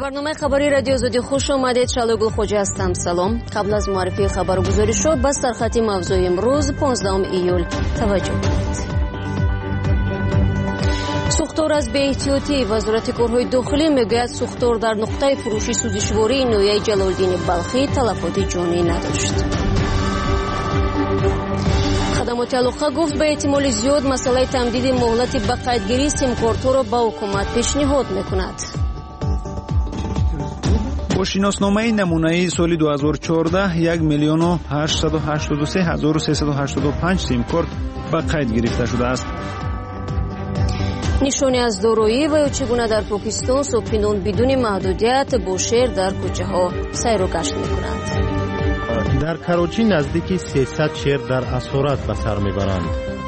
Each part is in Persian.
برنامه خبری رادیو آزادی خوش آمدید. شالو گلخوجی هستم. سلام. قبل از معرفی خبر و گزارش‌ها با سرخط موضوع امروز 15 ایول توجه کنید. سوختور از بی‌احتیاطی وزارت کارهای داخلی میگوید سوختور در نقطه فروشی سوزشواری نویه جلال‌الدین بلخی تلفات جانی نداشت. خدمات علاقه گفت به احتمال زیاد مسئله تمدید مهلت به قیدگیری سیمکارت‌ها را به حکومت پیشنهاد میکند. با شناسنامه نمونه‌ای سال 2014 1,883,385 سیمکارت به قید گرفته شده است. نشانی از دارایی و چگونه در پاکستان صبحینان بدون محدودیت با شیر در کوچه ها سیر و گشت می‌کنند. در کراچی نزدیک 300 شیر در اسارت به سر میبرند.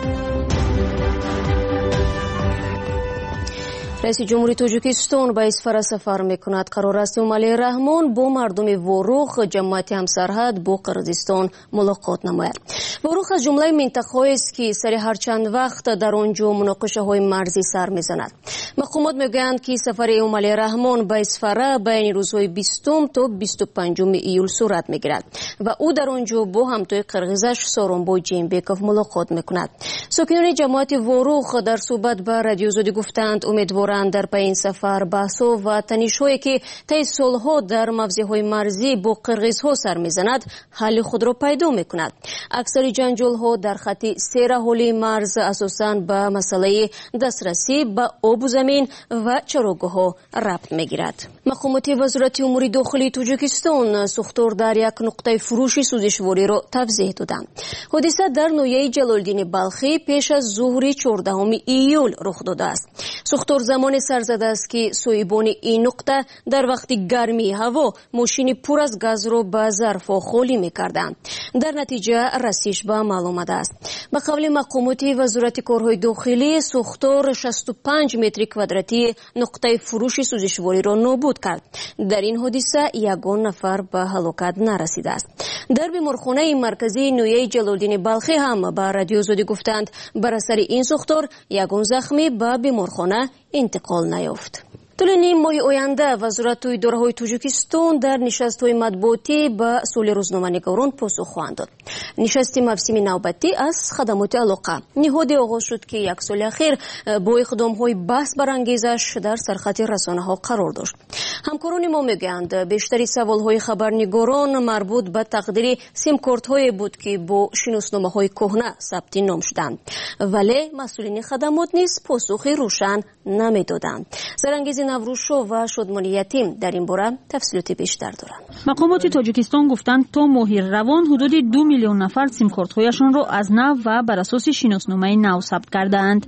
رئیس جمهوری تاجیکستان به اصفهان سفر میکند. قرار است امالی رحمان با مردم واروخ جماعت همسرحد با قرقیزستان ملاقات نماید. واروخ از جمله منطقه‌ای است که سر هر چند وقت در آنجا مناقشه‌های مرزی سر میزند. مقامات میگویند که سفر امالی رحمان به اصفهان بین روزهای 20 تا 25 ایول صورت میگیرد و او در آنجا با همتای قرقیزش سارنبای جیمبکوف ملاقات میکند. ساکنان جماعت واروخ در صحبت با رادیو آزادی گفتند امیدوارند در پایین سفر بحث‌ها و تنش‌هایی که طی سال‌ها در موضع‌های مرزی با قرقیزها سر می‌زند حل خود را پیدا می‌کند. اکثر جنجال‌ها در خط سیر اهالی مرز اساساً به مسئله دسترسی به آب و زمین و چراگاه‌ها ربط می‌گیرد. مقامات وزارت امور داخلی تاجیکستان سوختور در یک نقطه فروشی سوزشواری را توضیح دادند. حادثه در نویه جلال‌الدین بلخی پیش از ظهر 14 ایول رخ داده است. سوختور زمان سرزده است که صاحبان این نقطه در وقت گرمی هوا ماشین پر از گاز را به ظرف‌ها خالی می‌کردند. در نتیجه رسیدگی به عمل آمده است. به قول مقامات وزارت کارهای داخلی سوختور 65 متر کوادراتی نقطه فروش سوزشواری را نابود کرد. در این حادثه یگان نفر به هلاکت نرسیده است. در بیمارخانه مرکزی نویه جلال‌الدین بلخی هم به رادیو آزادی گفتند بر اثر این سوختور یگان زخمی به بیمارخانه انتقال نیافت. طول نیم ماه آینده وزارت اداره‌های تاجیکستان در نشست‌های مطبوعاتی به سوال روزنامه‌نگاران پاسخ خواهند داد. نشست موسمی نوبتی از خدمات علاقه نهادی آغاز شد که یک سال اخیر با اقدام‌های بحث برانگیزش در سرخط رسانه‌ها قرار داشت. همکاران ما میگویند بیشتری سوال‌های خبرنگاران مربوط به تقدیر سیمکارت‌هایی بود که با شناسنامه‌های کهنه ثبت نام شدند، ولی مسئولین خدمات نیز پاسخی روشن نمی‌دادند. زرانگیز نوروشو و شادمانی یتیم در این باره تفصیلات بیشتر دارند. مقامات تاجیکستان گفتند تا ماه روان حدود 2 میلیون نفر سیمکارت‌هایشان را از نو و بر اساس شناسنامه نو ثبت کردند.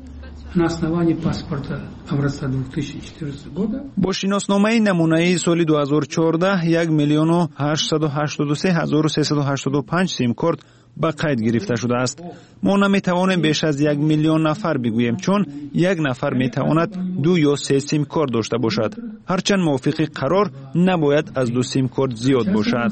با شناسنامه نمونه‌ای سال 2014 1,883,385 سیمکارت به قید گرفته شده است. ما نمیتوانیم بیش از 1 میلیون نفر بگوییم چون یک نفر میتواند 2 یا 3 سیم کارت داشته باشد. هرچند موافق قرار نباید از 2 سیم کارت زیاد باشد.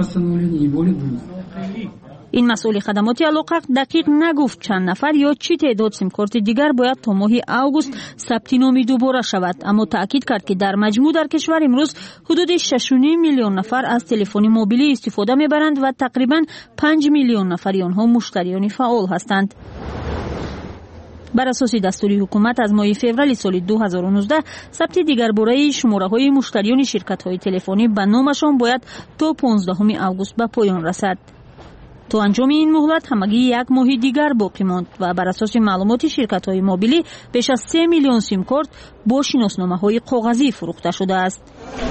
این مسئول خدمات علاقه دقیق نگفت چند نفر یا چی تعداد سیمکارت دیگر باید تا ماه اوگوست ثبت نامی دوباره شود، اما تاکید کرد که در مجموع در کشور امروز حدود 6.5 میلیون نفر از تلفن موبیلی استفاده میبرند و تقریبا 5 میلیون نفر آنها مشتریان فعال هستند. بر اساس دستور حکومت از ماه فوریه سال 2019 ثبت دیگرباره شماره‌های مشتریان شرکت‌های تلفنی به نامشان باید تا 15 اوگوست به پایان رسد. تا انجام این مهلت همگی 1 ماه دیگر باقی ماند و بر اساس معلومات شرکت‌های موبیلی بیش از 3 میلیون سیم کارت با شناسنامه‌های کاغذی فروخته شده است.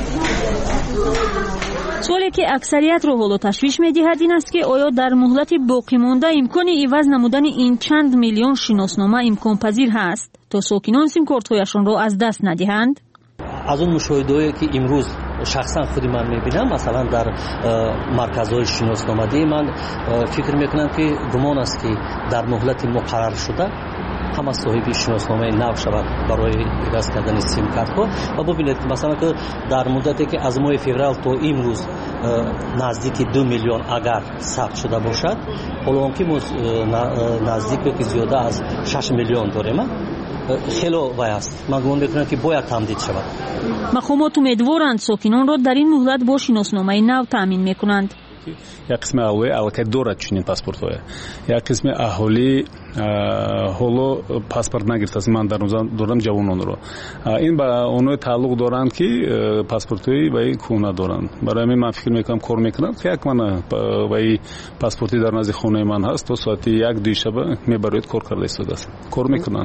سوالی که اکثریت را حالا تشویش می‌دهد این است که آیا در مهلت باقی مانده امکان عوض نمودن این چند میلیون شناسنامه امکان پذیر هست تا ساکنان سیم کارت‌هایشان را از دست ندهند؟ از اون مشاهده‌ای که امروز شخصا خود من میبینم، مثلا در مرکزهای شناسنامه‌ای من فکر میکنم که گمان است که در مهلت مقرر شده همه صاحب شناسنامه نو شود برای عوض کردن سیم کارت ها. و ببینید مثلا که در مدتی که از ماه فوریه تا امروز نزدیک 2 میلیون اگر ثبت شده باشد، حالا که نزدیک که زیاده از 6 میلیون داریم، خیلی وای است. من گمان میکنم که باید تمدید شود. مقامات امیدوارند ساکنان را در این مهلت با شناسنامه نو تامین میکنند. یک قسم اهالی البته دارد چنین پاسپورت‌های. یک قسم اهالی حالا پاسپورت نگرفته. من دارم جوانان رو. این با اونها تعلق دارند که پاسپورت‌های وای کونه دارند. برای من فکر میکنم کار میکنند که یک من وای پاسپورتی در نزد خانه من هست تا ساعت 1-2 شب میبرید کار کرده است. کار میکنند.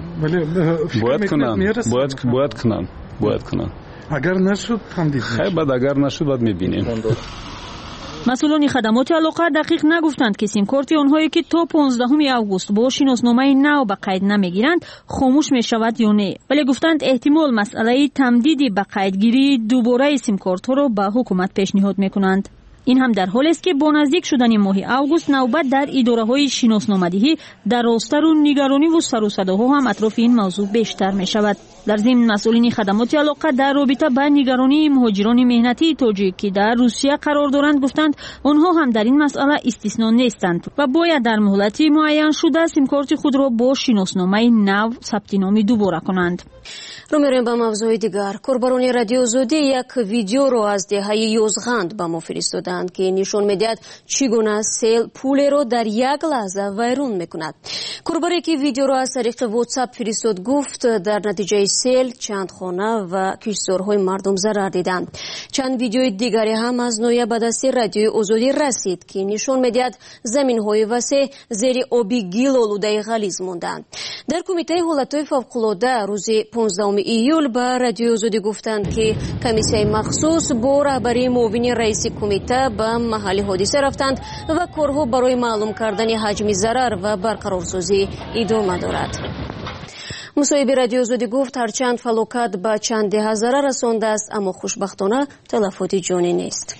باید کنند. اگر نشد تمدید نشد. بعد اگر نشد بعد میبینیم. مسئولان خدمات علاقه دقیق نگفتند که سیم کارت آنهایی که تا 15 آگوست با شناسنامه نو به قید نمیگیرند خاموش می شود یا نه، ولی گفتند احتمال مسئله تمدید به قیدگیری دوباره سیم کارت ها را به حکومت پیشنهاد میکنند. این هم در حالی است که با نزدیک شدن ماه آگوست نوبت در اداره‌های شناسنامه‌دهی در راستر و نگرانی و سر و صداها هم اطراف این موضوع بیشتر می شود. در ضمن مسئولین خدمات علاقه در رابطه با نگرانی مهاجران مهنتی تاجیک که در روسیه قرار دارند گفتند آنها هم در این مسئله استثنا نیستند و باید در مهلت معین شده سیم کارت خود را با شناسنامه نو ثبت نام دوباره کنند. رو میریم به موضوع دیگر. کاربران رادیو زودی یک ویدیو رو از دهه یوزغند به ما فرستادند که نشون میدهد چگونه سیل پول رو در یک لحظه ویران میکند. کاربری که ویدیو رو از طریق واتساپ فرستاد گفت در نتیجه سیل چند خانه و کشتزارهای مردم ضرر دیدند. چند ویدیوی دیگری هم از نوعی به دست رادیو آزادی رسید که نشون میدهد زمین‌های وسیع زیر آبی گل آلوده غلیظ ماندند. در کمیته حالت‌های فوق‌العاده روز 15 ایول به رادیو آزادی گفتند که کمیسیون مخصوص با رهبری معاون رئیس کمیته به محل حادثه رفتند و کارها برای معلوم کردن حجم ضرر و برقرارسازی ادامه دارد. مصاحب رادیو آزادی گفت هرچند فلاکت به چند ده ضرر رسانده است اما خوشبختانه تلفات جانی نیست.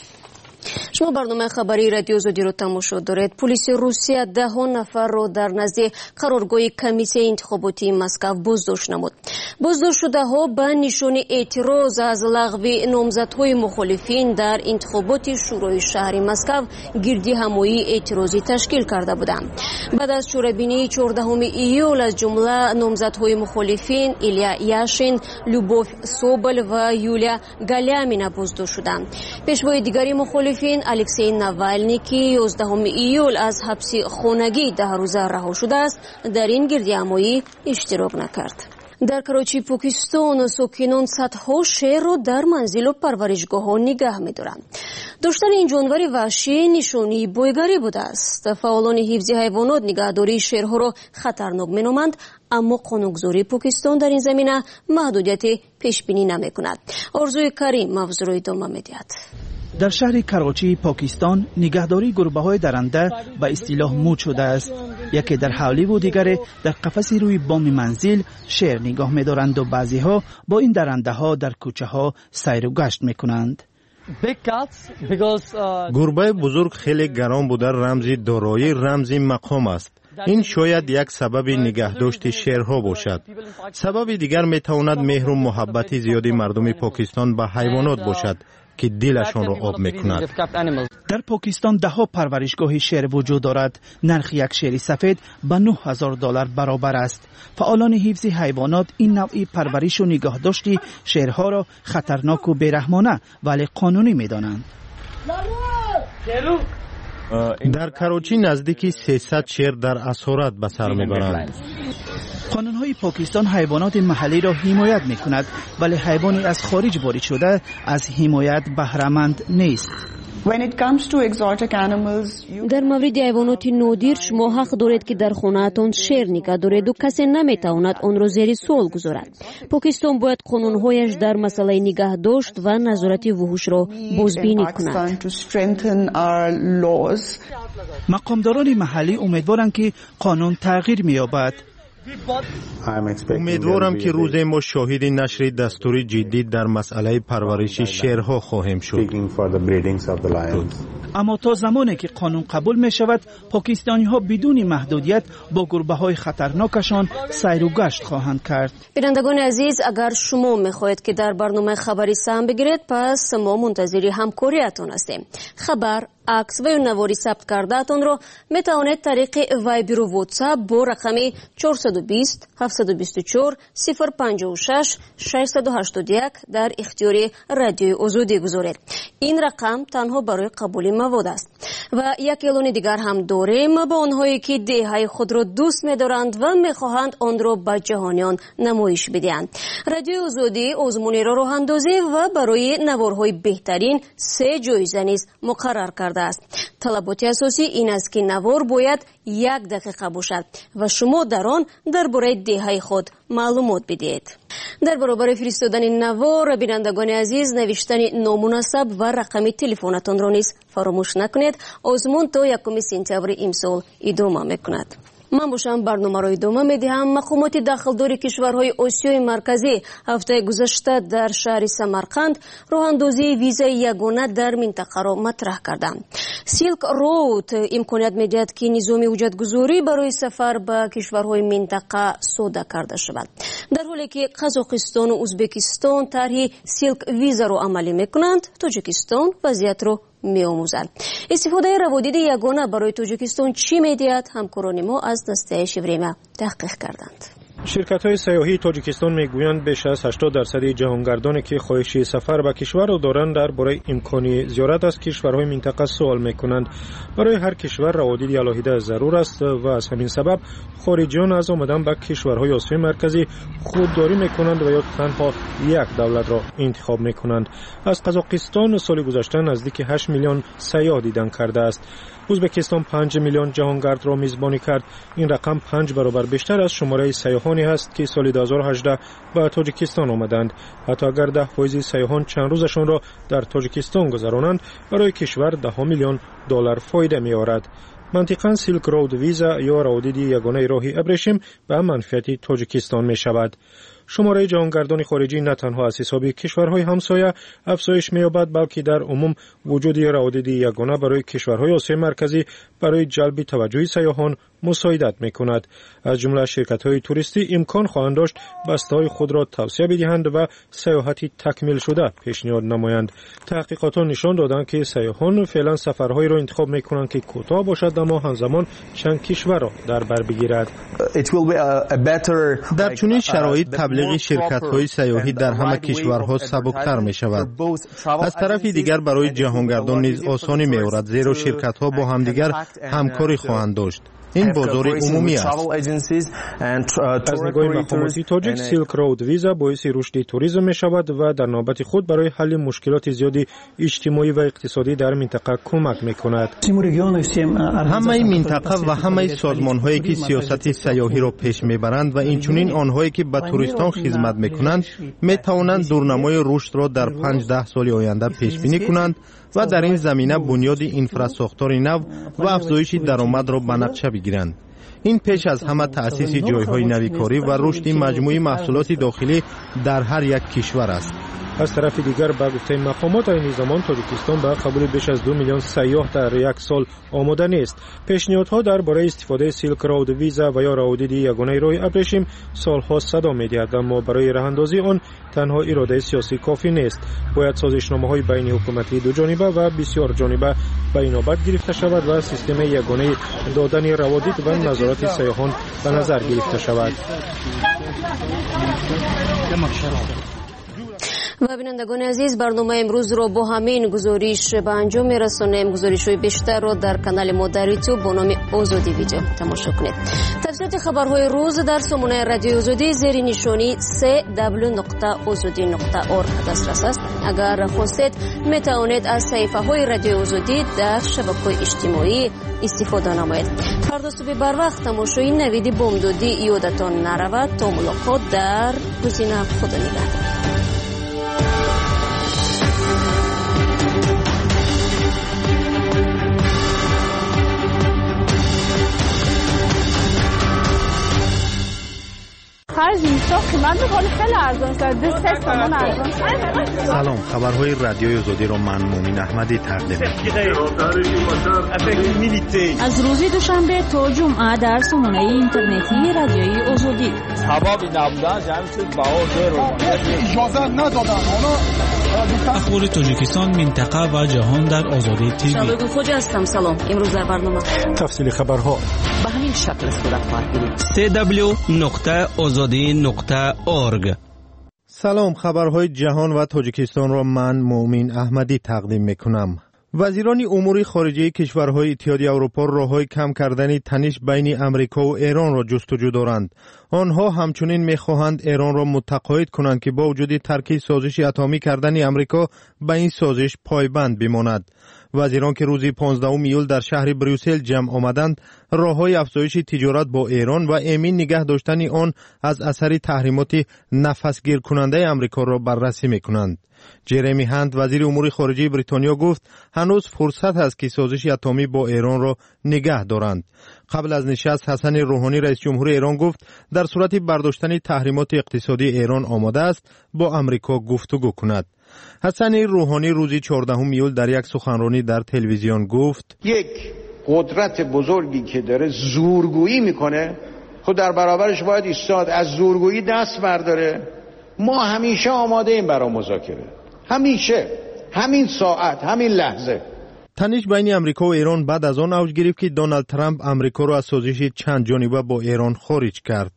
شما برنامه خبری رادیو آزادی رو تماشا دارید. پلیس روسیه 10 نفر رو در نزد قرارگاه کمیسیون انتخاباتی مسکو بازداشت نمود. بازداشت شده ها به نشان اعتراض از لغو نامزدهای مخالفین در انتخابات شورای شهر مسکو گردی همایی اعتراضی تشکیل کرده بودند. بعد از شورابینی 14 ایول از جمله نامزدهای مخالفین ایلیا یاشین، لوبوف سوبل و یولیا گالیامینا بازداشت شدند. پیشوای دیگری مخالفین الکسی ناوالنی که 11 ایول از حبس خانگی 10 روزه رها شده است در این گردی همایی اشتراک نکرد. در کراچی پاکستان ساکنان صدها شیر را در منزل و پرورشگاه ها نگه می دارند. داشتن این جانور وحشی نشانی بایگری بوده است. فعالان حفظ حیوانات نگهداری شیرها را خطرناک می نامند، اما قانونگذاری پاکستان در این زمینه محدودیت پیش بینی نمی کند. آرزوی کریم موضوع را ادامه می دهد. در شهر کراچی پاکستان نگهداری گربه‌های درنده به اصطلاح مود شده است. یکی در حولی و دیگری در قفسی روی بام منزل شیر نگاه می‌دارند و بعضی‌ها با این درنده‌ها در کوچه‌ها سیر و گشت می‌کنند. گربه بزرگ خیلی گران بوده، رمزی دارایی، رمزی مقام است. این شاید یک سبب نگهداشت شیرها باشد. سبب دیگر می‌تواند مهر و محبت زیادی مردم پاکستان به حیوانات باشد که دلشان را آب می‌کند. در پاکستان 10 پرورشگاه شیر وجود دارد. نرخ یک شیر سفید به $9,000 برابر است. فعالان حفظ حیوانات این نوعی پرورش و نگهداشت شیرها را خطرناک و بیرحمانه ولی قانونی می‌دانند. در کراچی نزدیک 300 شیر در اسارت به سر می‌برند. قانون‌های پاکستان حیوانات محلی را حمایت می‌کند ولی حیوانی از خارج وارد شده از حمایت بهره‌مند نیست. در مورد حیوانات نادر شما حق دارید که در خانه‌تان شیر نگه دارید و کسی نمی‌تواند آن را زیر سوال گذارد. پاکستان باید قانون‌هایش در مسئله نگهداشت و نظارت وحوش را بازبینی کند. مقامداران محلی امیدوارند که قانون تغییر می‌یابد. امیدوارم که روز ما شاهد نشر دستور جدید در مسئله پرورش شیرها خواهیم شد. اما تا زمانی که قانون قبول می شود پاکستانی ها بدون محدودیت با گربه های خطرناکشان سیر و گشت خواهند کرد. بینندگان عزیز، اگر شما می خواهید که در برنامه خبری سهم بگیرید پس ما منتظر همکاریتان هستیم. خبر عکس و یا نواری ثبت کرده‌تان میتوانید طریق وایبر و واتساپ با رقم 420 724 056 681 در اختیار رادیوی آزادی گذارید. این رقم تنها برای قبول مواد است. و یک اعلان دیگر هم داریم با آنهایی که دهه خود را دوست می‌دارند و می‌خواهند آن را به جهانیان نمایش بدهند. رادیوی آزادی آزمون راه اندازی و برای نوارهای بهترین 3 جایزه نیز مقرر کرده است. طلبات اساسی این است که نوار باید 1 دقیقه باشد و شما در آن درباره دهه خود معلومات بدهید. در برابر فرستادن نوار بینندگان عزیز نوشتن نامناسب و رقم تلفنتان را نیز فراموش نکنید. آزمون تا 1 سپتامبر امسال ادامه میکند. من باشم برنامه را ادامه میدهم. مقامات داخلدار کشورهای آسیای مرکزی هفته گذشته در شهر سمرقند راه اندازی ویزای یگانه در منطقه را مطرح کردند. سیلک رود امکانیت میدهد که نظام وجودگذاری برای سفر به کشورهای منطقه ساده کرده شود. در حالی که قزاقستان و ازبکستان طرح سیلک ویزا را عملی میکنند، تاجیکستان وضعیت را می‌آموزد. استفاده روادید یگانه برای تاجیکستان چی می‌دهد؟ همکاران ما از دسته شبریمه تحقیق کردند. شرکت‌های سیاحی تاجیکستان میگویند بیش از 80% جهانگردانی که خواهش سفر به کشور را دارند درباره امکان زیارت از کشورهای منطقه سوال می‌کنند. برای هر کشور روادید علاهیده ضرور است و از همین سبب خارجیان از آمدن به کشورهای آسیای مرکزی خودداری می‌کنند و یا تنها یک دولت را انتخاب می‌کنند. از قزاقستان سال گذشته نزدیک 8 میلیون سیاح دیدن کرده است. ازبکستان 5 میلیون جهانگرد را میزبانی کرد. این رقم 5 برابر بیشتر از شماره سیاحانی است که سال 2018 به تاجیکستان آمدند. حتی اگر 10% سیاحان چند روزشان را در تاجیکستان گذرانند، برای کشور 10 میلیون دلار فایده می‌آورد. منطقاً سیلک رود ویزا یا روادید یگانه راه ابریشم به منفعت تاجیکستان می‌شود. شماره جهانگردان خارجی نه تنها از حساب کشورهای همسایه افزایش می‌یابد، بلکه در عموم وجود روادید یگانه برای کشورهای آسیای مرکزی برای جلب توجه سیاحان مساعدت می‌کند. از جمله شرکت‌های توریستی امکان خواهند داشت بسته‌های خود را توسعه بدهند و سیاحتی تکمیل شده پیشنهاد نمایند. تحقیقات نشان دادند که سیاحان فعلا سفرهایی را انتخاب می‌کنند که کوتاه باشد اما همزمان چند کشور را در بر بگیرد. در چنین شرایط تبلیغ شرکت‌های سیاحی در همه کشورها سبکتر می‌شود. از طرف دیگر برای جهانگردان نیز آسانی می‌آورد، زیرا شرکت‌ها با همدیگر همکاری خواهند داشت. این بازار عمومی است. از نگاه مقاماتی تاجیک سیلک رود ویزا باعث رشد توریسم می شود و در نوبت خود برای حل مشکلات زیادی اجتماعی و اقتصادی در منطقه کمک می کند. همه منطقه و همه سازمان هایی که سیاست سیاحی را پیش می برند و اینچنین آنهایی که به توریستان خدمت می کنند می توانند دورنمای رشد را در 5-10 سال آینده پیش بینی کنند و در این زمینه بنیاد اینفراستراکچور نو و افزایش درآمد را به نقشه بگیرند. این پیش از همه تأسیس جایهای نوی کاری و رشد مجموعی محصولات داخلی در هر یک کشور است. از طرف دیگر به گفته مقامات این زمان تاجیکستان به قبول بیش از 2 میلیون سیاح در یک سال آماده نیست. پیشنهادها درباره استفاده سیلک رود ویزا و یا روادید یگانه راه ابریشم سالها صدا می‌دهد، اما برای راه‌اندازی آن تنها اراده سیاسی کافی نیست. باید سازشنامه‌های بین حکومتی دو جانبه و بسیار جانبه به اینابت گرفته شود و سیستم یگانه دادن روادید و نظارت سیاحان به نظر گرفته شود. و بینندگان عزیز، برنامه امروز را با همین گزارش به انجام می‌رسانیم. گزارش‌های بیشتر را در کانال ما در یوتیوب با نام آزادی ویدیو تماشا کنید. تفصیلات خبرهای روز در سامانه رادیو آزادی زیر نشانی www.azadi.org دسترس است. اگر خواستید می‌توانید از صفحه‌های رادیو آزادی در شبکه‌های اجتماعی استفاده نمایید. فردا صبح بر وقت تماشای نوید بامدادی یادتان نرود. تا ملاقات در گزینه خدا نگهدار. خرج اینستا قیمت می‌کنه خیلی ارزان است. 3 تومان ارزان. سلام، خبرهای رادیوی آزادی را من مومن احمدی تقدیم می‌کنم. از روز دوشنبه تا جمعه در سامانه اینترنتی رادیوی آزادی. سبب نبودن جمعیت باور رو اجازه ندادن. حالا اخبار تاجیکستان، منطقه و جهان در آزادی تیوی. شادو خوجا هستم. سلام. امروز در برنامه تفصیل خبرها به همین شکل صورت خواهد گرفت. www.azadi.org. سلام، خبرهای جهان و تاجیکستان را من مومن احمدی تقدیم میکنم. وزیران امور خارجه کشورهای اتحادیه اروپا راههای کم کردن تنش بین امریکا و ایران را جستجو دارند. آنها همچنین میخواهند ایران را متقاعد کنند که با وجود ترک سازش اتمی کردن امریکا به این سازش پایبند بماند. وزیران که روز 15 ایول در شهر بریوسل جمع آمدند، راههای افزایش تجارت با ایران و امین نگه داشتن آن از اثر تحریمات نفسگیر کننده امریکا را بررسی میکنند. جرمی هند وزیر امور خارجه بریتانیا گفت هنوز فرصت است که سازش اتمی با ایران را نگه دارند. قبل از نشست حسن روحانی رئیس جمهور ایران گفت در صورت برداشتن تحریمات اقتصادی ایران آماده است با امریکا گفتگو کند. حسن روحانی روز 14 ایول در یک سخنرانی در تلویزیون گفت یک قدرت بزرگی که داره زورگویی میکنه، خود در برابرش باید ایستاد، از زورگویی دست برداره. ما همیشه آماده ایم برای مذاکره، همیشه، همین ساعت، همین لحظه. تنش بین امریکا و ایران بعد از آن اوج گرفت که دونالد ترامپ امریکا را از سازش چند جانبه با ایران خارج کرد.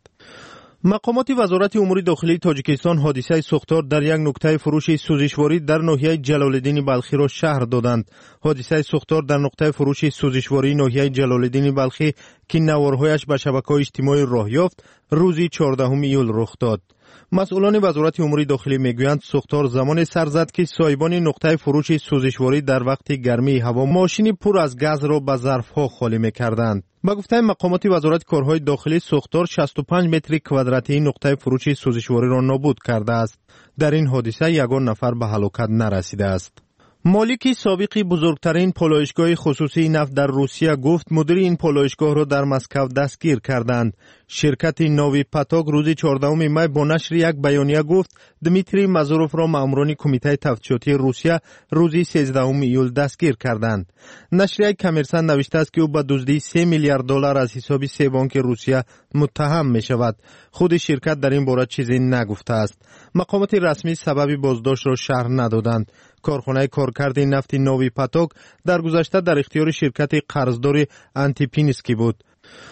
مقامات وزارت امور داخلی تاجیکستان حادثه سوختار در یک نقطه فروش سوزشواری در ناحیه جلالالدین بلخی را شهر دادند. حادثه سوختار در نقطه فروش سوزشواری ناحیه جلالالدین بلخی که نوارهایش به شبکه‌های اجتماعی راه یافت روز 14 ایول رخ داد. مسئولان وزارت امور داخلی میگویند سوختار زمان سر زد که صاحبان نقطه فروش سوزشواری در وقت گرمی هوا ماشین پر از گاز را به ظرفها خالی میکردند. با گفته مقامات وزارت کارهای داخلی سوختار 65 متر کوادراتی نقطه فروش سوزشواری را نابود کرده است. در این حادثه یگان نفر به هلاکت نرسیده است. مالک سابق بزرگترین پالایشگاه خصوصی نفت در روسیه گفت مدیر این پالایشگاه را در مسکو دستگیر کردند. شرکت ناوی پاتوک روز 14 می با نشر یک بیانیه گفت دمیتری مازوروف را ماموران کمیته تفتیشاتی روسیه روز 13 ایول دستگیر کردند. نشر یک کمرسن نوشته است که او به دزدی 3 میلیارد دلار از حساب 3 بانک روسیه متهم می شود. خود شرکت در این باره چیزی نگفته است. مقامات رسمی سبب بازداشت را شرح ندادند. کارخانه کارکرد نفت ناوی پاتوک در گذشته در اختیار شرکت قرضدار آنتیپینسکی بود.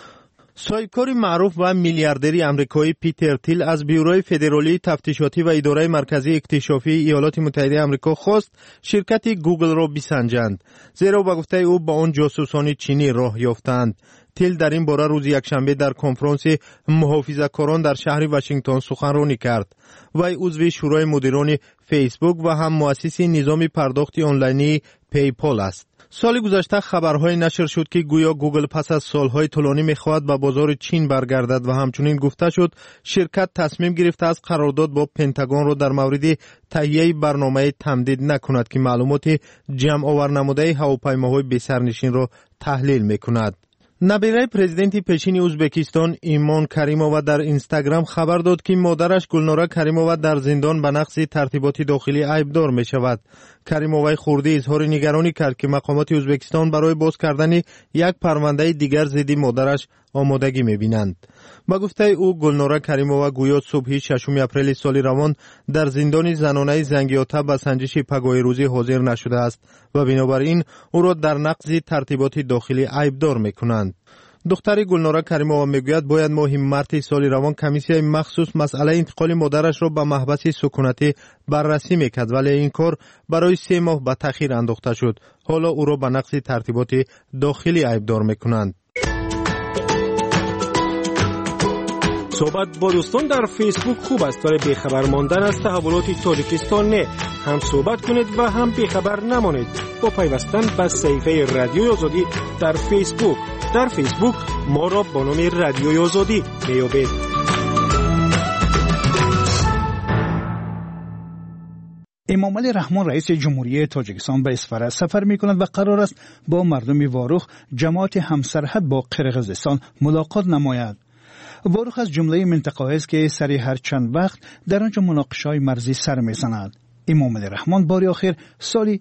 صاحبکار معروف و میلیاردری آمریکایی پیتر تیل از بیوروی فدرالی تفتیشاتی و اداره مرکزی اکتشافی ایالات متحده آمریکا خواست شرکت گوگل را بسنجند، زیرا به گفته او با آن جاسوسان چینی راه یافتند. تیل در این باره روز یکشنبه در کنفرانس محافظه‌کاران در شهر واشنگتن سخنرانی کرد. وی عضو شورای مدیران فیسبوک و هم مؤسس نظام پرداخت آنلاینی پیپال است. سال گذشته خبرهای نشر شد که گویا گوگل پس از سالهای طولانی می‌خواهد به بازار چین برگردد و همچنین گفته شد شرکت تصمیم گرفته است قرارداد با پنتاگون را در مورد تهیه برنامه تمدید نکند که معلومات جمع آور نموده هواپیماهای بی‌سرنشین را تحلیل می‌کند. نبیره پرزیدنت پیشین ازبکستان ایمان کریمووا در اینستاگرام خبر داد که مادرش گلناره کریمووا در زندان به نقض ترتیبات داخلی عیبدار می شود. کریمووا خردی اظهار نگرانی کرد که مقامات ازبکستان برای باز کردن یک پرونده دیگر ضد مادرش آمادگی می بینند. با گفته او گلناره کریمووا گویا صبح 6 اپریل سال روان در زندان زنانه زنگیاتا به سنجش پگاه روزی حاضر نشده است و بنابراین او را در نقض ترتیبات داخلی عیبدار می کنند. دختر گلناره کریمووا میگوید باید ماه مارس سال روان کمیسیون مخصوص مسئله انتقال مادرش را به محبس سکونتی بررسی میکرد، ولی این کار برای 3 ماه به تأخیر انداخته شد. حالا او را به نقض ترتیبات داخلی عیبدار میکنند. صحبت با دوستان در فیسبوک خوب است، ولی بیخبر ماندن از تحولات تاجیکستان نه. هم صحبت کنید و هم بیخبر نمانید با پیوستن به صفحه رادیوی آزادی در فیسبوک. در فیسبوک ما را با نام رادیوی آزادی میابید. امامعلی رحمان رئیس جمهوری تاجیکستان به اصفهان سفر می‌کند و قرار است با مردم واروخ جماعت همسرحد با قرقیزستان ملاقات نماید. واروخ از جمله منطقه‌ای است که سری هر چند وقت در آنجا مناقشه‌های مرزی سر می‌زند. امام علی رحمان بار آخر سال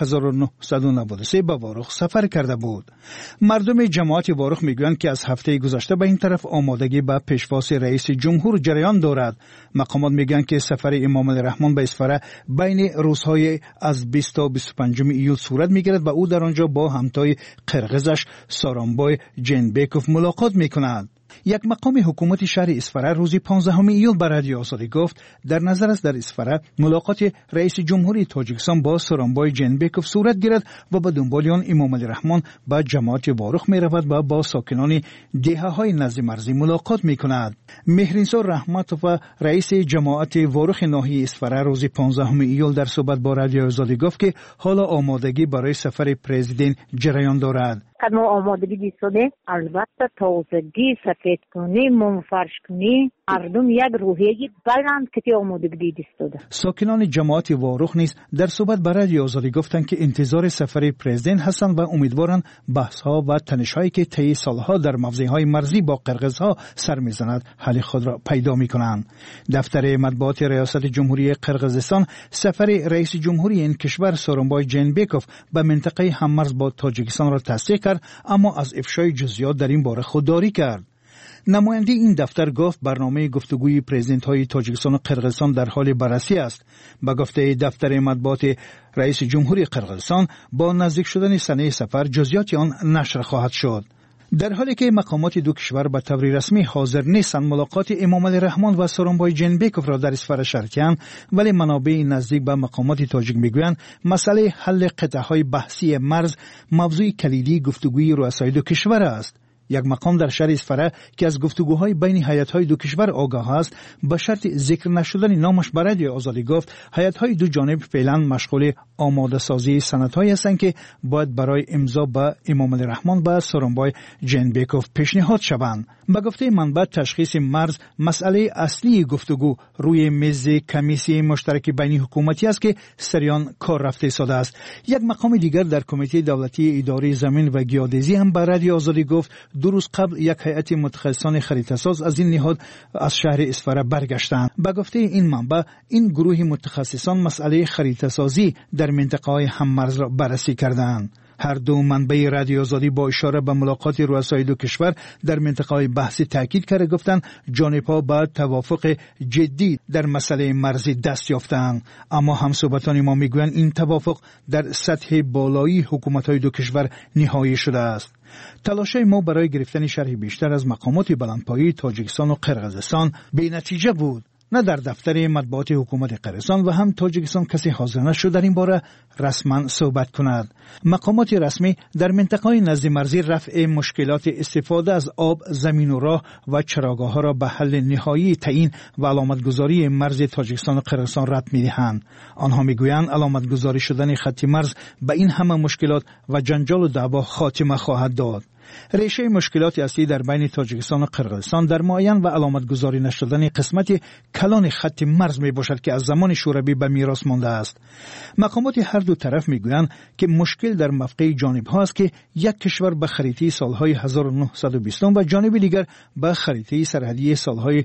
1993 به واروخ سفر کرده بود. مردم جماعت واروخ میگویند که از هفته گذشته به این طرف آمادگی به پیشواز رئیس جمهور جریان دارد. مقامات میگویند که سفر امام علی رحمان به اصفهان بین روزهای از 20 تا 25 ایول صورت میگیرد و او در آنجا با همتای قرغزش سارانبای جنبکوف ملاقات میکند. یک مقام حکومت شهر اصفهان روز 15 ایول به رادیو آزادی گفت در نظر است در اصفهان ملاقات رئیس جمهوری تاجیکستان با سورانبای جنبکوف صورت گیرد و به دنبال آن امام علی رحمان به جماعت واروخ می رود و با ساکنان دهه های نزد مرزی ملاقات می کند. مهرینسا رحمتوف رئیس جماعت واروخ ناحیه اصفهان روز 15 ایول در صحبت با رادیو آزادی گفت که حالا آمادگی برای سفر پرزیدنت جریان دارد. ما آمادگی دیستاده البته تازگی سفید کنی منفرش کنی مردم یک روحیه بلند که آمادگی دیستاده. ساکنان جماعت واروخ نیز در صحبت با رادیو آزادی گفتند که انتظار سفر پرزیدنت هستند و امیدوارند بحث‌ها و تنش‌هایی که طی سالها در موضع‌های مرزی با قرغزها سر می‌زند حل خود را پیدا می‌کنند. دفتر مطبوعات ریاست جمهوری قرغزستان سفر رئیس جمهوری این کشور سورانبای جنبکوف به منطقه هممرز با تاجیکستان را تصدیق کرد، اما از افشای جزئیات در این باره خودداری کرد. نماینده این دفتر گفت برنامه گفتگوی پرزیدنت‌های تاجیکستان و قرغزستان در حال بررسی است. به گفته دفتر مطبوعات رئیس جمهوری قرغزستان با نزدیک شدن سنه سفر جزئیات آن نشر خواهد شد. در حالی که مقامات دو کشور به طور رسمی حاضر نیستند ملاقات امام علی رحمان و سورانبای جنبکوف را در اصفهان شرطی‌اند، ولی منابع نزدیک به مقامات تاجیک میگویند مسئله حل قطعه‌های بحثی مرز موضوع کلیدی گفتگوی رؤسای دو کشور است. یک مقام در شهر اصفهان که از گفتگوهای بین هیئت‌های دو کشور آگاه است به شرط ذکر نشدن نامش به رادیو آزادی گفت هیئت‌های دو جانب فعلا مشغول آماده سازی سندهایی هستند که باید برای امضا به امام علی رحمان و سورانبای جنبکوف پیشنهاد شوند. به گفته منبع تشخیص مرز مسئله اصلی گفتگو روی میز کمیسیون مشترک بین حکومتی است که سریان کار رفته ایستاده است. یک مقام دیگر در کمیته دولتی اداره زمین و گیاه‌دزدی هم به رادیو آزادی گفت دو روز قبل یک هیئت متخصصان خریطه‌ساز از این نهاد از شهر اصفهان برگشتند. به گفته این منبع این گروه متخصصان مسئله خریطه‌سازی در منطقه‌های هممرز را بررسی کردند. هر دو منبع رادیو آزادی با اشاره به ملاقات رؤسای دو کشور در منطقه‌های بحثی تاکید کرده گفتند جانب‌ها با توافق جدی در مسئله مرزی دست یافتند، اما همصحبتان ما میگویند این توافق در سطح بالایی حکومت‌های دو کشور نهایی شده است. تلاش‌های ما برای گرفتن شرح بیشتر از مقامات بلندپایه تاجیکستان و قرغزستان بی‌نتیجه بود. نه در دفتر مطبوعات حکومت قرغزستان و هم تاجیکستان کسی حاضر نشد در این باره رسما صحبت کند. مقامات رسمی در منطقه‌های نزد مرزی رفع مشکلات استفاده از آب، زمین و راه و چراگاه‌ها را به حل نهایی تعیین و علامتگذاری مرز تاجیکستان و قرغزستان ربط می‌دهند. آنها می‌گویند علامتگذاری شدن خط مرز به این همه مشکلات و جنجال و دعوا خاتمه خواهد داد. ریشه مشکلات اصلی در بین تاجیکستان و قرغزستان در معین و علامت گذاری نشدن قسمت کلان خط مرز می باشد که از زمان شوروی به میراث مانده است. مقامات هر دو طرف می گویند که مشکل در موقع جانب ها است که یک کشور به خریطه سالهای 1920 و جانب دیگر به خریطه سرحدی سالهای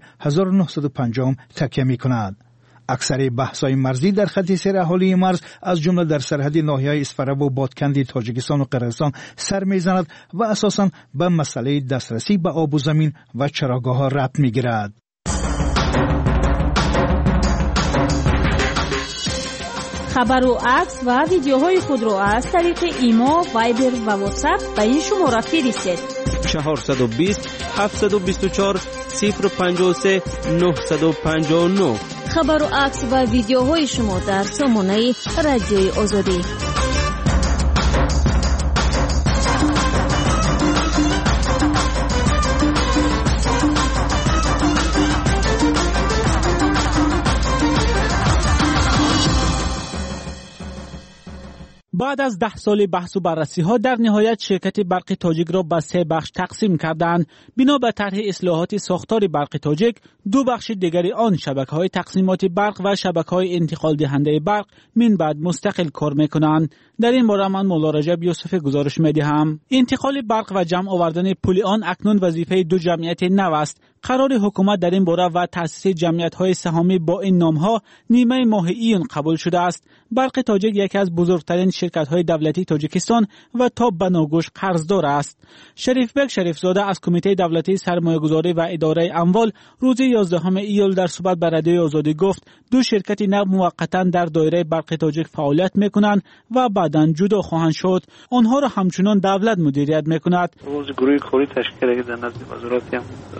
1950 تکیه می کند. اکثر بحث‌های مرزی در خط سیر اهالی مرز از جمله در سرحد ناحیه اصفهان و بادکنی تاجیکستان و قرغزستان سر می‌زند و اساساً به مسئله دسترسی به آب و زمین و چراگاه‌ها ربط می‌گیرد. خبر و عکس و ویدیوهای خود را از طریق ایما، وایبر و واتساپ به این شماره فرستید: 420 724 053 959. خبر و عکس و ویدیوهای شما در سامانه رادیوی آزادی. بعد از 10 سال بحث و بررسی ها در نهایت شرکت برق تاجیک را به 3 بخش تقسیم کردند. بنا به طرح اصلاحات ساختار برق تاجیک، 2 بخش دیگری آن شبکه‌های تقسیمات برق و شبکه‌های انتقال دهنده برق من بعد مستقل کار می‌کنند. در این باره من مولا رجب یوسف گزارش می‌دهم. انتقال برق و جمع آوردن پول آن اکنون وظیفه 2 جمعیت نو است قرار حکومت در این باره و تأسیس جمعیت‌های سهامی با این نام‌ها نیمه ماه ایون قبول شده است. برق تاجیک یکی از بزرگترین شرکت‌های دولتی تاجیکستان و تا بناگوش قرضدار است. شریفبک شریفزاده از کمیته دولتی سرمایه‌گذاری و اداره اموال روز 11 ایول در صحبت با رادیوی آزادی گفت دو شرکت نو موقتاً در دایره برق تاجیک فعالیت می‌کنند و بعداً جدا خواهند شد. آنها را همچنان دولت مدیریت می‌کند. روز گروه کاری تشکیل کرده در نزد وزارت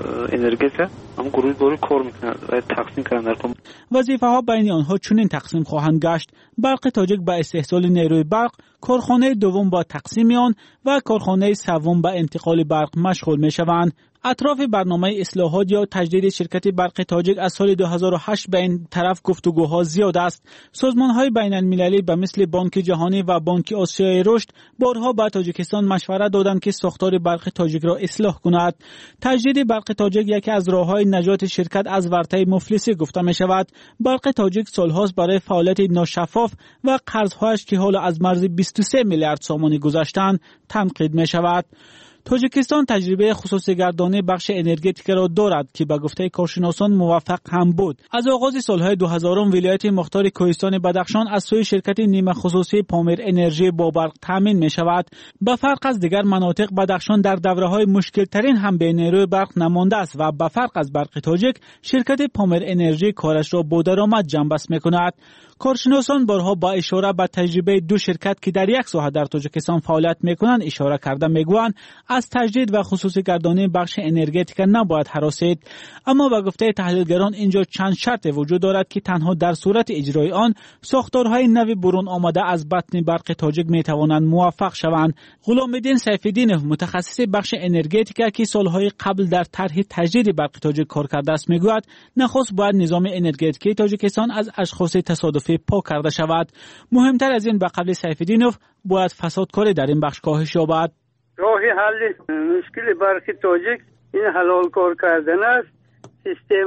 انرژی هم گروه کار می‌کنند و تقسیم کردن. وظیفه‌ها بین آنها چنین تقسیم خواهند گشت: برق تاجیک به استحصال نیروی برق، کارخانه دوم با تقسیم آن و کارخانه سوم به انتقال برق مشغول می‌شوند. اطراف برنامه اصلاحات یا تجدید شرکت برق تاجیک از سال 2008 به این طرف گفتگوها زیاد است. سازمان‌های بین‌المللی به مثل بانک جهانی و بانک آسیای رشد بارها به تاجیکستان مشورت دادند که ساختار برق تاجیک را اصلاح کند. تجدید برق تاجیک یکی از راه‌های نجات شرکت از ورطه مفلسی گفته می‌شود. برق تاجیک سال‌هاست برای فعالیت ناشفاف و قرض‌هایش که حالا از مرز 23 میلیارد سومانی گذشتند تنقید می‌شود. تاجیکستان تجربه خصوصی گردانی بخش انرژتیک را دارد که به گفته کارشناسان موفق هم بود. از آغاز سالهای 2000 ولایت مختار کوهستان بدخشان از سوی شرکت نیمه خصوصی پامیر انرژی با برق تامین می شود. به فرق از دیگر مناطق بدخشان در دوره‌های مشکل ترین هم به نیروی برق نمانده است و به فرق از برق تاجیک شرکت پامیر انرژی کارش را با درآمد جنبست می کند. کارشناسان بارها با اشاره به تجربه دو شرکت که در یک ساحه در تاجیکستان فعالیت می‌کنند اشاره کرده می‌گویند از تجدید و خصوصی گردانی بخش انرژتیک نباید هراسید. اما به گفته تحلیلگران اینجا چند شرط وجود دارد که تنها در صورت اجرای آن ساختارهای نوی برون آمده از بطن برق تاجیک می‌توانند موفق شوند. غلام‌الدین سیف‌الدینov متخصص بخش انرژتیک که سالهای قبل در طرح تجدید برق تاجیک کار کرده است می‌گوید نخست باید نظام انرژتیکی تاجیکستان از اشخاص تصادفی پاک کرده شود. مهمتر از این به قول سیف‌الدینov باید فسادکاری در این بخش کاهش یابد. راه حل مشکل برق تاجیک این حلال کار کردن است، سیستم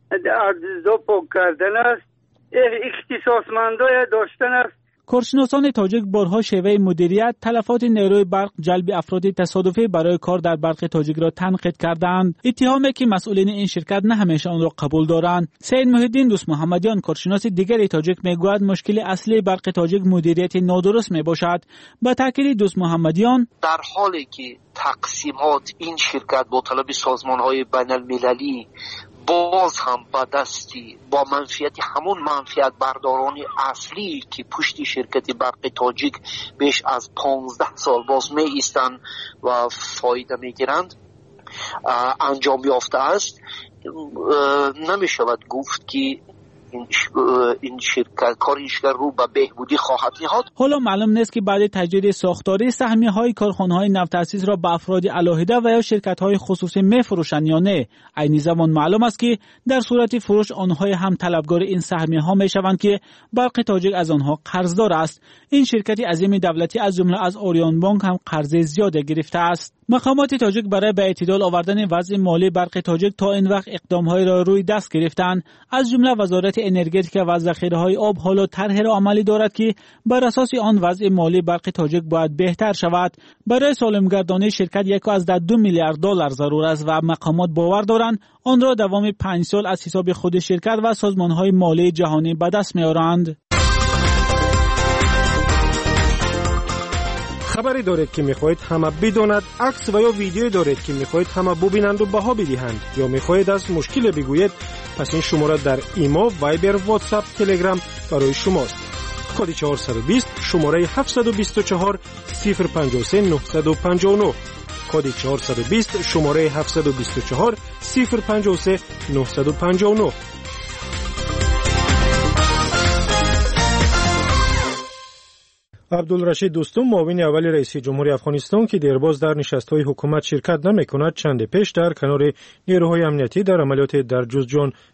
ارزیابی پاک کردن است، اختصاصمندای داشتن است. کارشناسان تاجیک بارها شیوه مدیریت، تلفات نیروی برق، جلب افراد تصادفی برای کار در برق تاجیک را تنقید کردند. اتهامی که مسئولین این شرکت نه همیشه آن را قبول دارند. سید محی‌الدین دوست محمدیان کارشناس دیگری تاجیک میگوید مشکل اصلی برق تاجیک مدیریت نادرست میباشد. با تاکید دوست محمدیان در حالی که تقسیمات این شرکت با طلب سازمان‌های بین‌المللی باز هم با دستی با منفیت همون منفیت برداران اصلی که پشت شرکت برق تاجیک بیش از 15 سال باز می ایستند و فایده می گیرند انجام یافته است. نمی شود گفت که این شرکت رو به بهبودی خواهد نهاد. حالا معلوم نیست که بعد تجدید ساختاری سهمیه‌های کارخانه‌های نوتأسیس را به افراد علاهده و یا شرکت‌های خصوصی می‌فروشند یا نه. عین زمان معلوم است که در صورت فروش آنها هم طلبکار این سهمیه‌ها می‌شوند که برق تاجیک از آنها قرضدار است. این شرکت عظیم دولتی از جمله از اوریون بانک هم قرض زیاد گرفته است. مقامات تاجیک برای به اعتدال آوردن وضع مالی برق تاجیک تا این وقت اقدام‌های را روی دست گرفتند. از جمله وزارت انرژتیک و ذخیره‌های آب حالا طرح را عملی دارد که بر اساس آن وضع مالی برق تاجیک باید بهتر شود. برای سالمگردانی شرکت 1.2 میلیارد دلار ضرور است و مقامات باور دارند آن را دوام 5 سال از حساب خود شرکت و سازمان‌های مالی جهانی به دست می‌آورند. خبری دارید که میخواهید همه بداند، عکس و یا ویدیویی دارید که میخواهید همه ببینند و بها بدهند، یا میخواهید از مشکل بگویید، پس این شماره در ایما، وایبر، واتساپ، تلگرام برای شماست. کد 420 شماره 724 053 959. کد 420 شماره 724 053 959. عبدالرشید دوستم معاون اول رئیس جمهوری افغانستان که دیرباز در نشست‌های حکومت شرکت نمی‌کند چند پیش در کنار نیروهای امنیتی در عملیات در جوزجان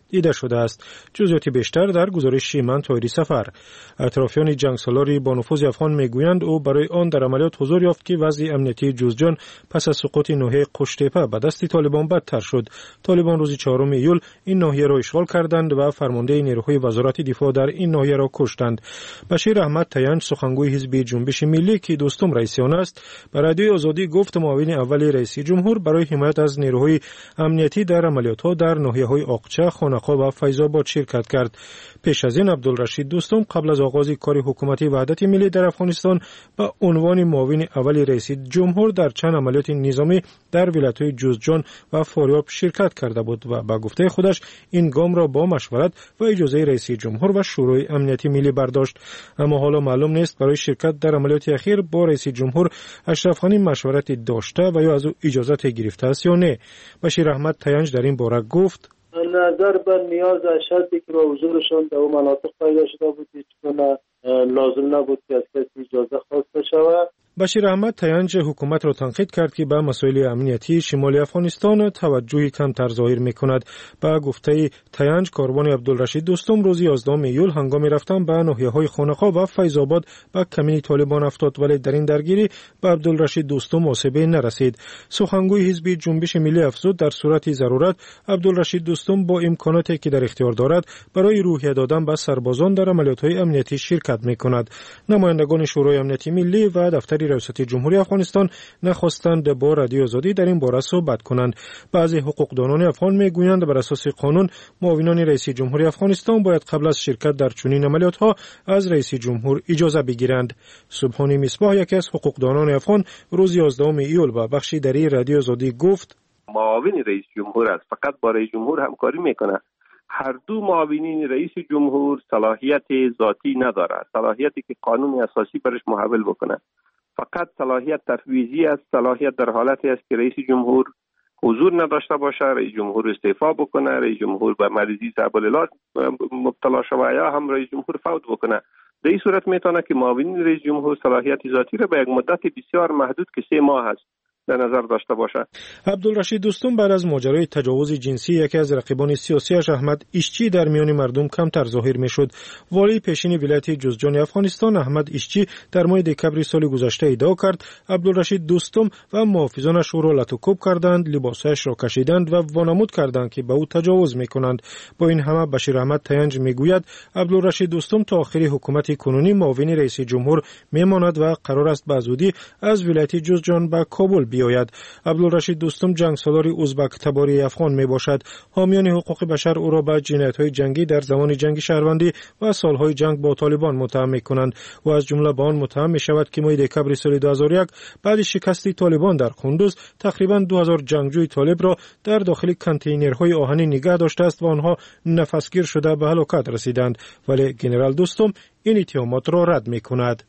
دیده شده است. جزئیات بیشتر در گزارش من طاهری سفر. اطرافیان جنگسالاری با نفوذ افغان میگویند او برای آن در عملیات حضور یافت که وضع امنیتی جوزجان پس از سقوط ناحیه قشتیپه به دست طالبان بدتر شد. طالبان روز 4 ایول این ناحیه را اشغال کردند و فرمانده نیروهای وزارت دفاع در این ناحیه را کشتند. بشیر احمد تینج سخنگوی حزب جنبش ملی که دوستم رئیس آن است، به رادیوی آزادی گفت معاون اول رئیس جمهور برای حمایت از نیروهای امنیتی در عملیات‌ها در ناحیه‌های آقچه، خانقاه و فیض‌آباد شرکت کرد. پیش از این عبدالرشید دوستم قبل از آغاز کار حکومت وحدت ملی در افغانستان به عنوان معاون اول رئیس جمهور در چند عملیات نظامی در ولایت‌های جوزجان و فاریاب شرکت کرده بود و با گفته خودش این گام را با مشورت و اجازه رئیس جمهور و شورای امنیتی ملی برداشت. اما حالا معلوم نیست برای شرکت در عملیات اخیر با رئیس جمهور اشرف غنی مشورت داشته و یا از او اجازت گرفته است یا نه. بشیر احمد تینج در این باره گفت نظر به نیاز اشد که با حضورشان در مناطق پیدا شده بود چون لازم نبود که از کسی اجازه خواسته شود. بشیر احمد تینج حکومت را تنقید کرد که به مسائل امنیتی شمال افغانستان توجهی کمتر ظاهر می‌کند. با گفته تینج کاروان عبدالرشید دوستم روز 11 ایول هنگام رفتن به ناحیه‌های خانقاه و فیض‌آباد به کمین طالبان افتاد، ولی در این درگیری به عبدالرشید دوستم آسیبی نرسید. سخنگوی حزب جنبش ملی افزود در صورت ضرورت عبدالرشید دوستم با امکاناتی که در اختیار دارد برای روحیه دادن به سربازان در عملیات‌های امنیتی شرکت می‌کند. نمایندگان شورای امنیتی ملی و دفتر ریاست جمهوری افغانستان نخواستند با رادیو آزادی در این باره صحبت کنند. بعضی حقوقدانان افغان میگویند بر اساس قانون معاونان رئیس جمهوری افغانستان باید قبل از شرکت در چنین عملیات‌ها از رئیس جمهور اجازه بگیرند. سبحانی مصباح یکی از حقوقدانان افغان روز 11 ایول با بخشی دری رادیو آزادی گفت معاون رئیس جمهور است، فقط با رئیس جمهور همکاری میکنه. هر دو معاونین رئیس جمهور صلاحیت ذاتی نداره، صلاحیتی که قانون اساسی برش محول بکنه. فقط صلاحیت تفویضی است. صلاحیت در حالتی است که رئیس جمهور حضور نداشته باشه، رئیس جمهور استعفا بکنه، رئیس جمهور به مریضی صعب العلاج مبتلا شود یا هم رئیس جمهور فوت بکنه. در این صورت میتونه که معاونین رئیس جمهور صلاحیت ذاتی را به یک مدت بسیار محدود که 3 ماه است در نظر داشته باشه. عبدالرشید دوستم بعد از ماجرای تجاوز جنسی یکی از رقیبان سیاسیش احمد ایشچی در میان مردم کمتر ظاهر میشد. والی پیشین ولایت جوزجان افغانستان احمد ایشچی در ماه دکبر سال گذشته ادعا کرد عبدالرشید دوستم و محافظانش او را لطوکوب کردند، لباسش را کشیدند و وانمود کردند که به او تجاوز میکنند. با این همه بشیر احمد تینج میگوید عبدالرشید دوستم تا آخر حکومت کنونی معاون رئیس جمهور میماند و قرار است به زودی از ولایت جوزجان به کابل بیاید. عبدالرشید دوستم جنگسالار ازبک تباری افغان می باشد. حامیان حقوق بشر او را به جنایت‌های جنگی در زمان جنگ شهروندی و سالهای جنگ با طالبان متهم می‌کنند و از جمله به آن متهم می‌شود که ماه دکبر سال 2001 بعد شکست طالبان در قندوز تقریباً 2000 جنگجوی طالب را در داخل کانتینرهای آهنی نگاه داشته است و آنها نفسگیر شده به هلاکت رسیدند، ولی ژنرال دوستم این اتهامات را رد می‌کند.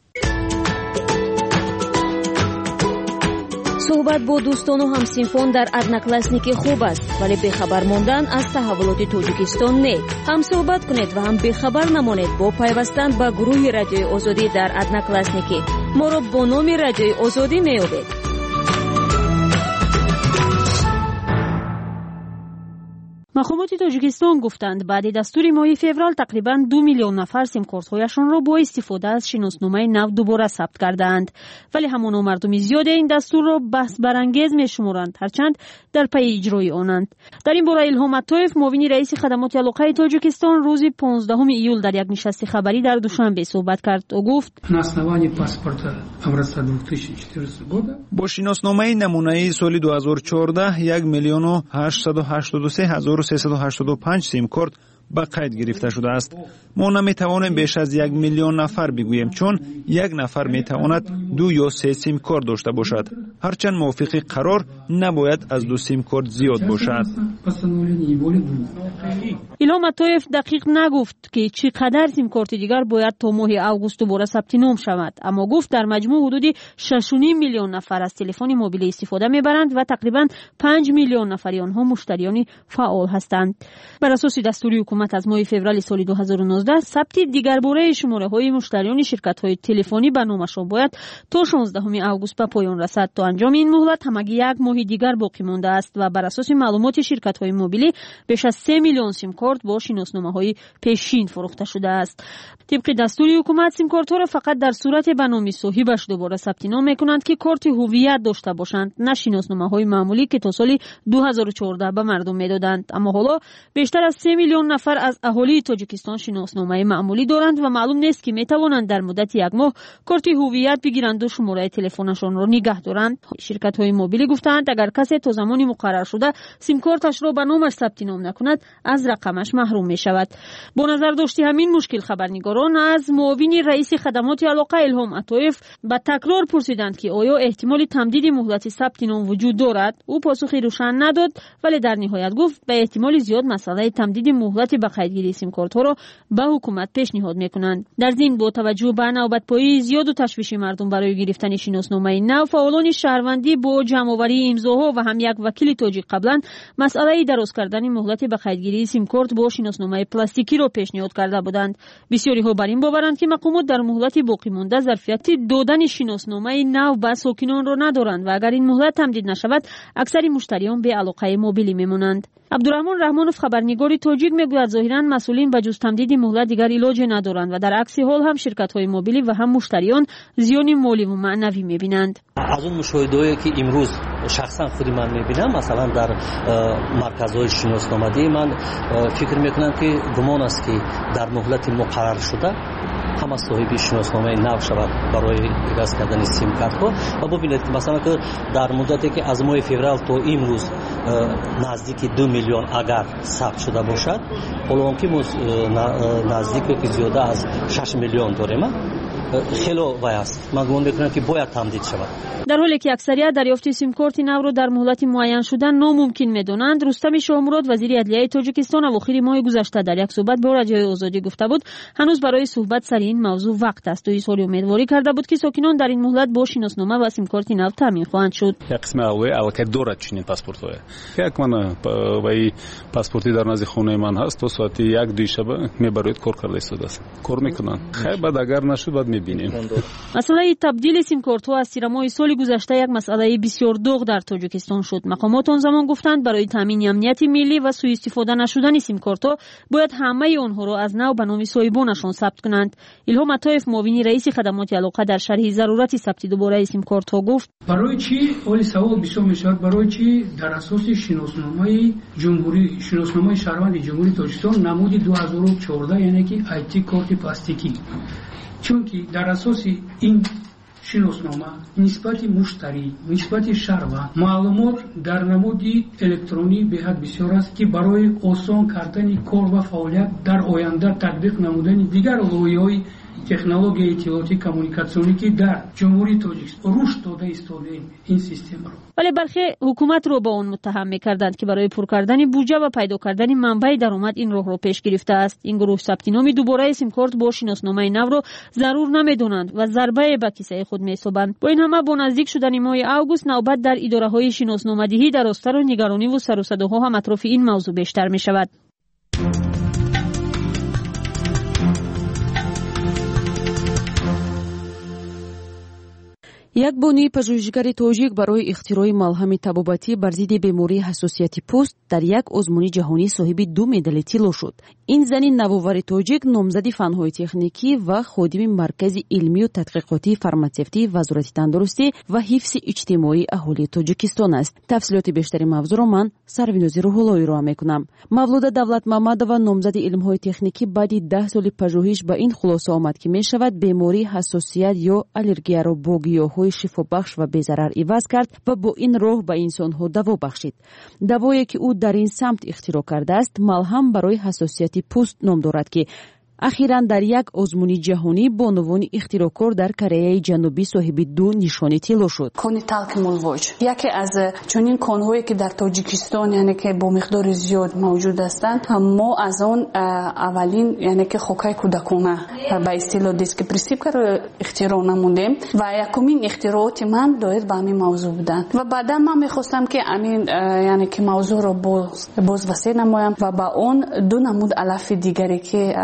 صحبت با دوستان و همسینفان در одноклассники خوب است، ولی بخبر ماندن از تحولات تاجیکستان نه. هم صحبت کنید و هم بخبر نمانید با پیوستن به گروه رادیوی آزادی در одноклассники. ما را با نام رادیوی آزادی میابید. مقامات تاجیکستان گفتند بعد دستور ماه فوریه تقریباً 2 میلیون نفر سیم کارت‌هایشان را با استفاده از شناسنامه نو دوباره ثبت کردند، ولی همان مردم زیاد این دستور را بحث برانگیز می‌شمارند، هرچند در پی اجرای آنند. در این باره الهام عطایف معاون رئیس خدمات علاقه تاجیکستان روز 15 ایول در یک نشست خبری در دوشنبه صحبت کرد و گفت با شناسنامه نمونه‌ای سال 2014 1,883,385 سیم کارت به قید گرفته شده است. ما نمیتوانیم بیش از 1 میلیون نفر بگوییم، چون یک نفر میتواند 2 یا 3 سیم کارت داشته باشد. هرچند موافق قرار نباید از 2 سیم کارت زیاد باشد. الهام عطایف دقیق نگفت که چقدر سیم کارت دیگر باید تا ماه اوگوست دوباره ثبت نام شود، اما گفت در مجموع حدود 6.5 میلیون نفر از تلفن موبیل استفاده میبرند و تقریبا 5 میلیون نفری آنها مشتریان فعال هستند. بر اساس دستور حکومت از ماه فوریه سال 2019 ثبت دیگر باره شماره‌های مشتریان شرکت‌های تلفنی به نامشان باید تا 16 اوگوست به پایان رسد. تا انجام این مهلت همگی 1 ماه دیگر باقی مانده است و بر اساس معلومات شرکت‌های موبیلی بیش از 3 میلیون سیم کارت با شناسنامه‌های پیشین فروخته شده است. طبق دستور حکومت سیم کارت‌ها را فقط در صورت به نام صاحبش دوباره ثبت نام می‌کنند که کارت هویت داشته باشند، نه شناسنامه‌های معمولی که تا سال 2014 به مردم میدادند. اما حالا بیشتر از 3 میلیون نفر از اهالی تاجیکستان شناسنامه معمولی دارند و معلوم نیست که میتوانند در مدت یک ماه کارت هویت بگیرند و شماره تلفنشان را نگه دارند. شرکت‌های موبیلی گفتند اگر کسی تا زمانی مقرر شده سیم کارتش را به نامش ثبت نام نکند از رقمش محروم می‌شود. با نظر داشتی همین مشکل خبرنگاران از معاون رئیس خدمات علاقه الهام عطایف به تکرار پرسیدند که آیا احتمال تمدید مهلت ثبت نام وجود دارد. او پاسخی روشن نداد، ولی در نهایت گفت به احتمال زیاد مسئله تمدید مهلت به قیدگیری سیم کارت‌ها را به حکومت پیشنهاد می‌کنند. در ضمن با توجه به نوبت‌پایی زیاد و تشویش مردم برای گرفتن شناسنامه نو، فعالان شهروندی با جمع‌آوری امضاها و هم یک وکیل تاجیک قبلا مسئله دراز کردن مهلت به قیدگیری سیم کارت با شناسنامه پلاستیکی را پیشنهاد کرده بودند. بسیاری ها بر این باورند که مقامات در مهلت باقی مانده ظرفیت دادن شناسنامه نو به ساکنان را ندارند و اگر این مهلت تمدید نشود اکثر مشتریان به علاقه موبیلی میمانند. عبدالرحمن رحمانوف خبرنگار تاجیک میگوید ظاهرا مسئولین به جز تمدید مهلت دیگر علاج ندارند و در عکس حال هم شرکت‌های موبیلی و هم مشتریان زیان مالی و معنوی میبینند. از اون مشاهده‌ای که امروز شخصا خود من میبینم، مثلا در مرکزهای شناسنامه‌ای من فکر میکنم که گمان است که در مهلت مقرر شده همه صاحب شناسنامه نو شود برای گز کردن سیم کارت ها. و ببینید که مثلا که در مدتی که از ماه فوریه تا امروز نزدیک 2 میلیون اگر ثبت شده باشد، حالا که نزدیک که زیاده از 6 میلیون داریم، خیلی وای است. من گمان میکنم که باید تمدید شود. در حالی که اکثریت دریافت سیم کارت نو را در مهلت معین شده ناممکن میدانند، رستم شاهمراد وزیر عدلیه تاجیکستان اواخر ماه گذشته در یک صحبت با رادیوی آزادی گفته بود هنوز برای صحبت سر این موضوع وقت است و این امیدواری کرده بود که ساکنان در این مهلت با شناسنامه و سیم کارت نو تامین خواهند شد. یک قسم اولی البته دارد چنین پاسپورت‌های. یک من وای پاسپورتی در نزد خانه من هست، تو ساعت 1-2 شب میبرید کار کرده است. کار میکنن. خیلی بعد اگر نشد بعد میبینیم. مسئله تبدیل سیم کارت ها از ماه سال گذشته یک مسئله بسیار داغ در تاجیکستان شد. مقامات آن زمان گفتند برای تامین امنیت ملی و سوء استفاده نشدن سیم کارت ها باید همه آنها را از نو به نام صاحبانشان ثبت کنند. الهام عطایف معاون رئیس خدمات علاقه در شرح ضرورت ثبت دوباره سیم کارت ها گفت برای چی ولی سوال بسیار میشد برای چی در اساس شناسنامه جمهوری شناسنامه شهروند جمهوری تاجیکستان نمود 2014 یعنی که آیتی کارت پلاستیکی، چون که در اساس این شناسنامه نسبت مشتری نسبت شهروند معلومات در نمود الکترونی به حد بسیار است که برای آسان کردن کار و فعالیت در آینده تطبیق نمودن دیگر لایه‌های تکنولوژی اطلاعاتی کمونیکاسیونی که در جمهوری تاجیکستان رشد داده ایستاده این سیستم را. ولی برخی حکومت رو با اون متهم می‌کردند که برای پر کردن بودجه و پیدا کردن منبع درآمد این راه رو پیش گرفته است. این گروه ثبت نام دوباره سیم کارت با شناسنامه نو رو ضرور نمی‌دونند و ضربه به کیسه خود می‌سپارند. با این همه با نزدیک شدن ماه آگوست نوبت در اداره‌های شناسنامه‌دهی در آستر و نگرانی و سر و صداها هم اطراف این موضوع بیشتر می‌شود. یک بانی پژوهشگر تاجیک برای اختراع ملهم طبابتی بر ضد بیماری حساسیت پوست در یک آزمون جهانی صاحب 2 مدال طلا شد. این زن نوآور تاجیک نامزد فن‌های تکنیکی و خادم مرکز علمی و تحقیقاتی فارماسیتی وزارت تندرستی و حفظ اجتماعی اهالی تاجیکستان است. تفصیلات بیشتری موضوع را من سرویناز روح‌اللهی را میکنم. مولوده دولت محمدова نامزد علم‌های تکنیکی بعد 10 سال پژوهش با این خلاصه آمد که می‌شود بیماری حساسیت یا آلرژی را با گیاهای شفابخش و بی‌ضرر عوض کرد و با این راه به انسان‌ها دوا بخشید. دوایی که او در این سمت اختراع کرده است ملهم برای حساسیت پوست نام دارد که اخیراً در یک آزمون جهانی با عنوان اختراعکار در کره جنوبی صاحب 2 نشانی طلا شد. کن تلک ملوج یکی از چنین کان‌هایی که در تاجیکستان یعنی که با مقدار زیاد موجود هستند، ما از آن اولین یعنی که خوکای کودکانه به اصطلاح دیسک پرسیپکر اختراع نمودیم و یکمین اختراعات من دایر به همین موضوع بودند و بعدا من می‌خواستم که همین یعنی که موضوع رو باز وسیع نمایم و با اون 2 نمود علف دیگری که از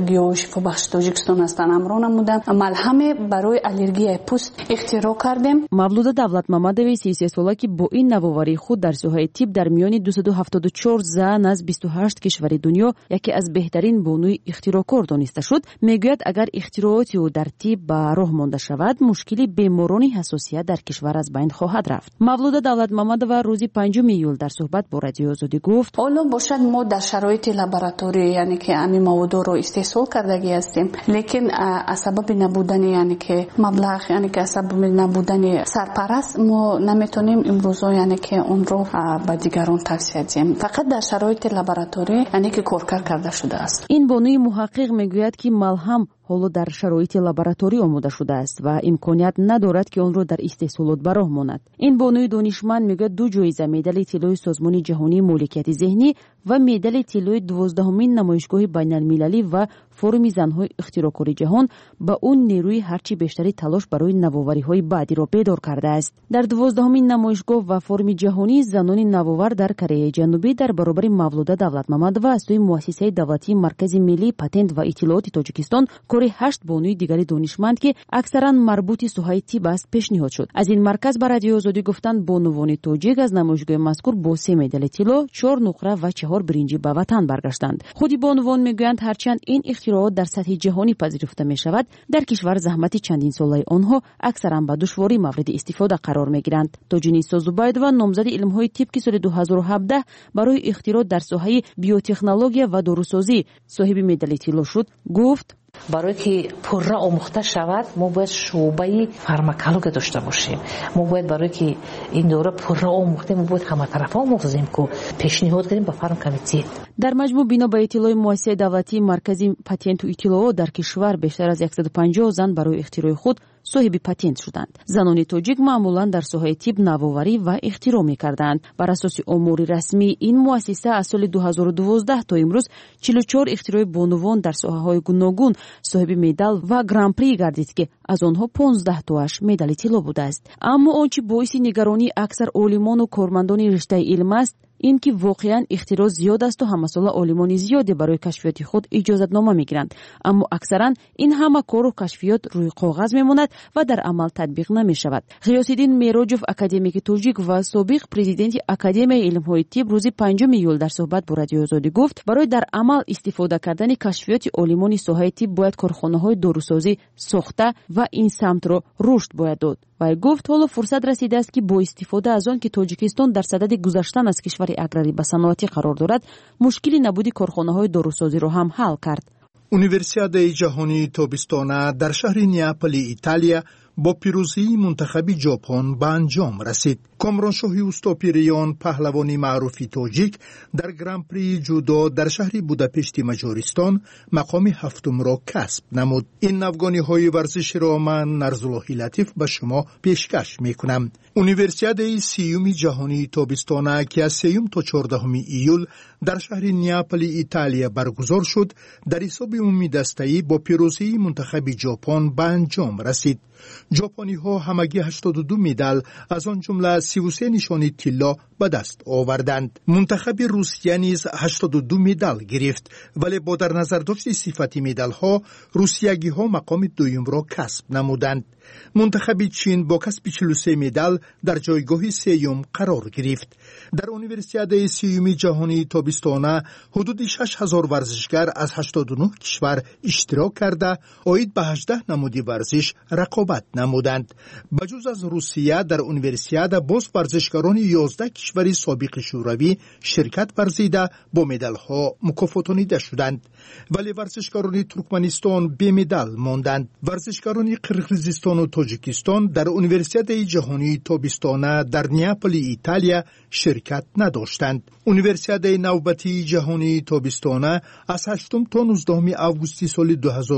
گیاه شفا بخش تاجیکستان هستند امرو نمودند. ملهم برای آلرژی پوست اختراع کردیم. мавлуда давлатмамадови 33 сола ки бо ин навоварии худ дар соҳаи тиб дар миёни 274 зан аз 28 кишвари дунё яке аз беҳтарин бонуи ихтироъкор дониста шуд, мегӯяд агар ихтироъоти ӯ дар тиб ба роҳ монда шавад, мушкили беморони ҳассосият дар кишвар аз байн хоҳад рафт. мавлуда давлатмамадова рӯзи 5 июл дар суҳбат бо радиои озодӣ гуфт: ҳоло бошад мо дар шароити лабораторӣ яъне ки ҳамин маводро истеҳсол кардагӣ ҳастем, лекин аз сабаби набудани яъне ки маблағ яъне ки аз сабаби набудани сарпараст мо наметонем имрӯзо яъне ки онро ба дигарон тавсия диҳем. фақат дар шароити лабораторӣ яъне ки коркар карда шудааст. ин бонуи муҳаққиқ мегӯяд ки малҳам ҳоло дар шароити лабораторӣ омода шудааст ва имконият надорад ки онро дар истеҳсолот ба роҳ монад. ин бонуи донишманд мегӯяд 2 ҷоиза медали тиллои созмони ҷаҳонии моликияти зеҳнӣ ва медали тиллои 12-умин намоишгоҳи байналмилалӣ ва форуми занҳои ихтироъкори ҷаҳон ба ӯ нерӯи ҳарчи бештари талош барои навовариҳои баъдиро бедор кардааст. дар 12-умин намоишгоҳ ва форуми ҷаҳонии занони навовар дар Кореяи Ҷанубӣ дар баробари Мавлуда Давлатмамадова аз сӯи муассисаи давлатии Маркази миллии патент ва иттилооти Тоҷикистон кори 8 бонуи дигари донишманд ки аксаран марбути соҳаи тиб аст пешниҳод шуд. аз ин марказ ба радиои озодӣ гуфтанд бонувони тоҷик аз намоишгоҳи мазкур бо 3 медали тилло, 4 нуқра ва 4 биринҷӣ ба ватан баргаштанд. худи бонувон мегӯянд ҳарчанд ин ихтироот дар сатҳи ҷаҳонӣ пазируфта мешавад, дар кишвар заҳмати чандин солаи онҳо аксаран ба душворӣ мавриди истифода қарор мегиранд. тоҷинисо Зубайдова, номзади илмҳои тиб ки соли 2017 барои ихтироъ дар соҳаи биотехнология ва дорусозӣ соҳиби медали тилло шуд, гуфт: барое ки пурра омӯхта шавад мо бояд шуъбаи фармакология дошта бошем. мо бояд барое ки ин дора пурра омӯхтем мо бояд ҳаматарафа омӯзем ку пешниҳод кардем ба фармкомитет. дар маҷмӯъ бино ба иттилои муассисаи давлатии Маркази патенту иттилоот дар кишвар бештар аз 150 зан барои ихтирои худ соҳиби патент шуданд. занони тоҷик маъмулан дар соҳаи тиб навоварӣ ва ихтироъ мекарданд. бар асоси омори расмии ин муассиса аз соли 2012 то имрӯз 44 ихтирои бонувон дар соҳаҳои гуногун соҳиби медал ва гран-при гардид ки аз онҳо 15 тоаш медали тилло будааст. аммо он чи боиси нигаронии аксар олимону кормандони риштаи илм аст, ин ки воқеан ихтироъ зиёд асту ҳамасола олимони зиёде барои кашфиёти худ иҷозатнома мегиранд, аммо аксаран ин ҳама кору кашфиёт рӯи коғаз мемонад ва дар амал татбиқ намешавад. ғиёсиддин мероҷов, академики тоҷик ва собиқ президенти академияи илмҳои тиб, рӯзи 5 июл дар суҳбат бо радиои озодӣ гуфт: барои дар амал истифода кардани кашфиёти олимони соҳаи тиб бояд корхонаҳои дорусозӣ сохта ва ин самтро рушд бояд дод. вай гуфт ҳоло фурсат расидааст ки бо истифода аз он ки Тоҷикистон дар садади гузаштан аз кишвари аграрӣ ба саноатӣ қарор дорад, мушкили набуди корхонаҳои дорусозиро ҳам ҳал кард. универсиадаи ҷаҳонии тобистона дар шаҳри Неаполи, Италия бо пирӯзии мунтахаби ҷопон ба анҷом расид. комроншоҳи устопириён, паҳлавони маъруфи тоҷик, дар гран-прии ҷудо дар шаҳри Будапешти Маҷористон мақоми 7-умро касб намуд. ин навгониҳои варзиширо ман Нарзуллоҳи Латиф ба шумо пешкаш мекунам. универсиадаи 30-юми ҷаҳонии тобистона ки аз 3 то 14 июл дар шаҳри Неаполи, Италия баргузор шуд, дар ҳисоби умумидастаӣ бо пирӯзии мунтахаби ҷопон ба анҷом расид. ҷопониҳо ҳамагӣ 82 медал, аз он ҷумла 33 нишони тилло ба даст оварданд. мунтахаби Русия низ 82 медал гирифт, вале бо дар назардошти сифати медалҳо, русиягиҳо мақоми дуюмро касб намуданд. мунтахаби Чин бо касби 43 медал дар ҷойгоҳи сеюм қарор гирифт. дар универсиадаи 30-юми ҷаҳонии тобистона ҳудуди 6000 варзишгар аз 89 кишвар иштирок карда, оид ба 18 намуди варзиш рақобат намуданд. ба ҷуз аз Русия, дар универсиада боз варзишгарони 11 кишвари собиқи шӯравӣ ширкат варзида бо медалҳо мукофотонида шуданд, вале варзишгарони Туркманистон бемедал монданд. варзишгарони Қирғизистону Тоҷикистон дар универсиадаи ҷаҳонии тобистона дар Неаполи, Италия ширкат надоштанд. универсиадаи навбатии ҷаҳонии тобистона аз 8 то 19 августи соли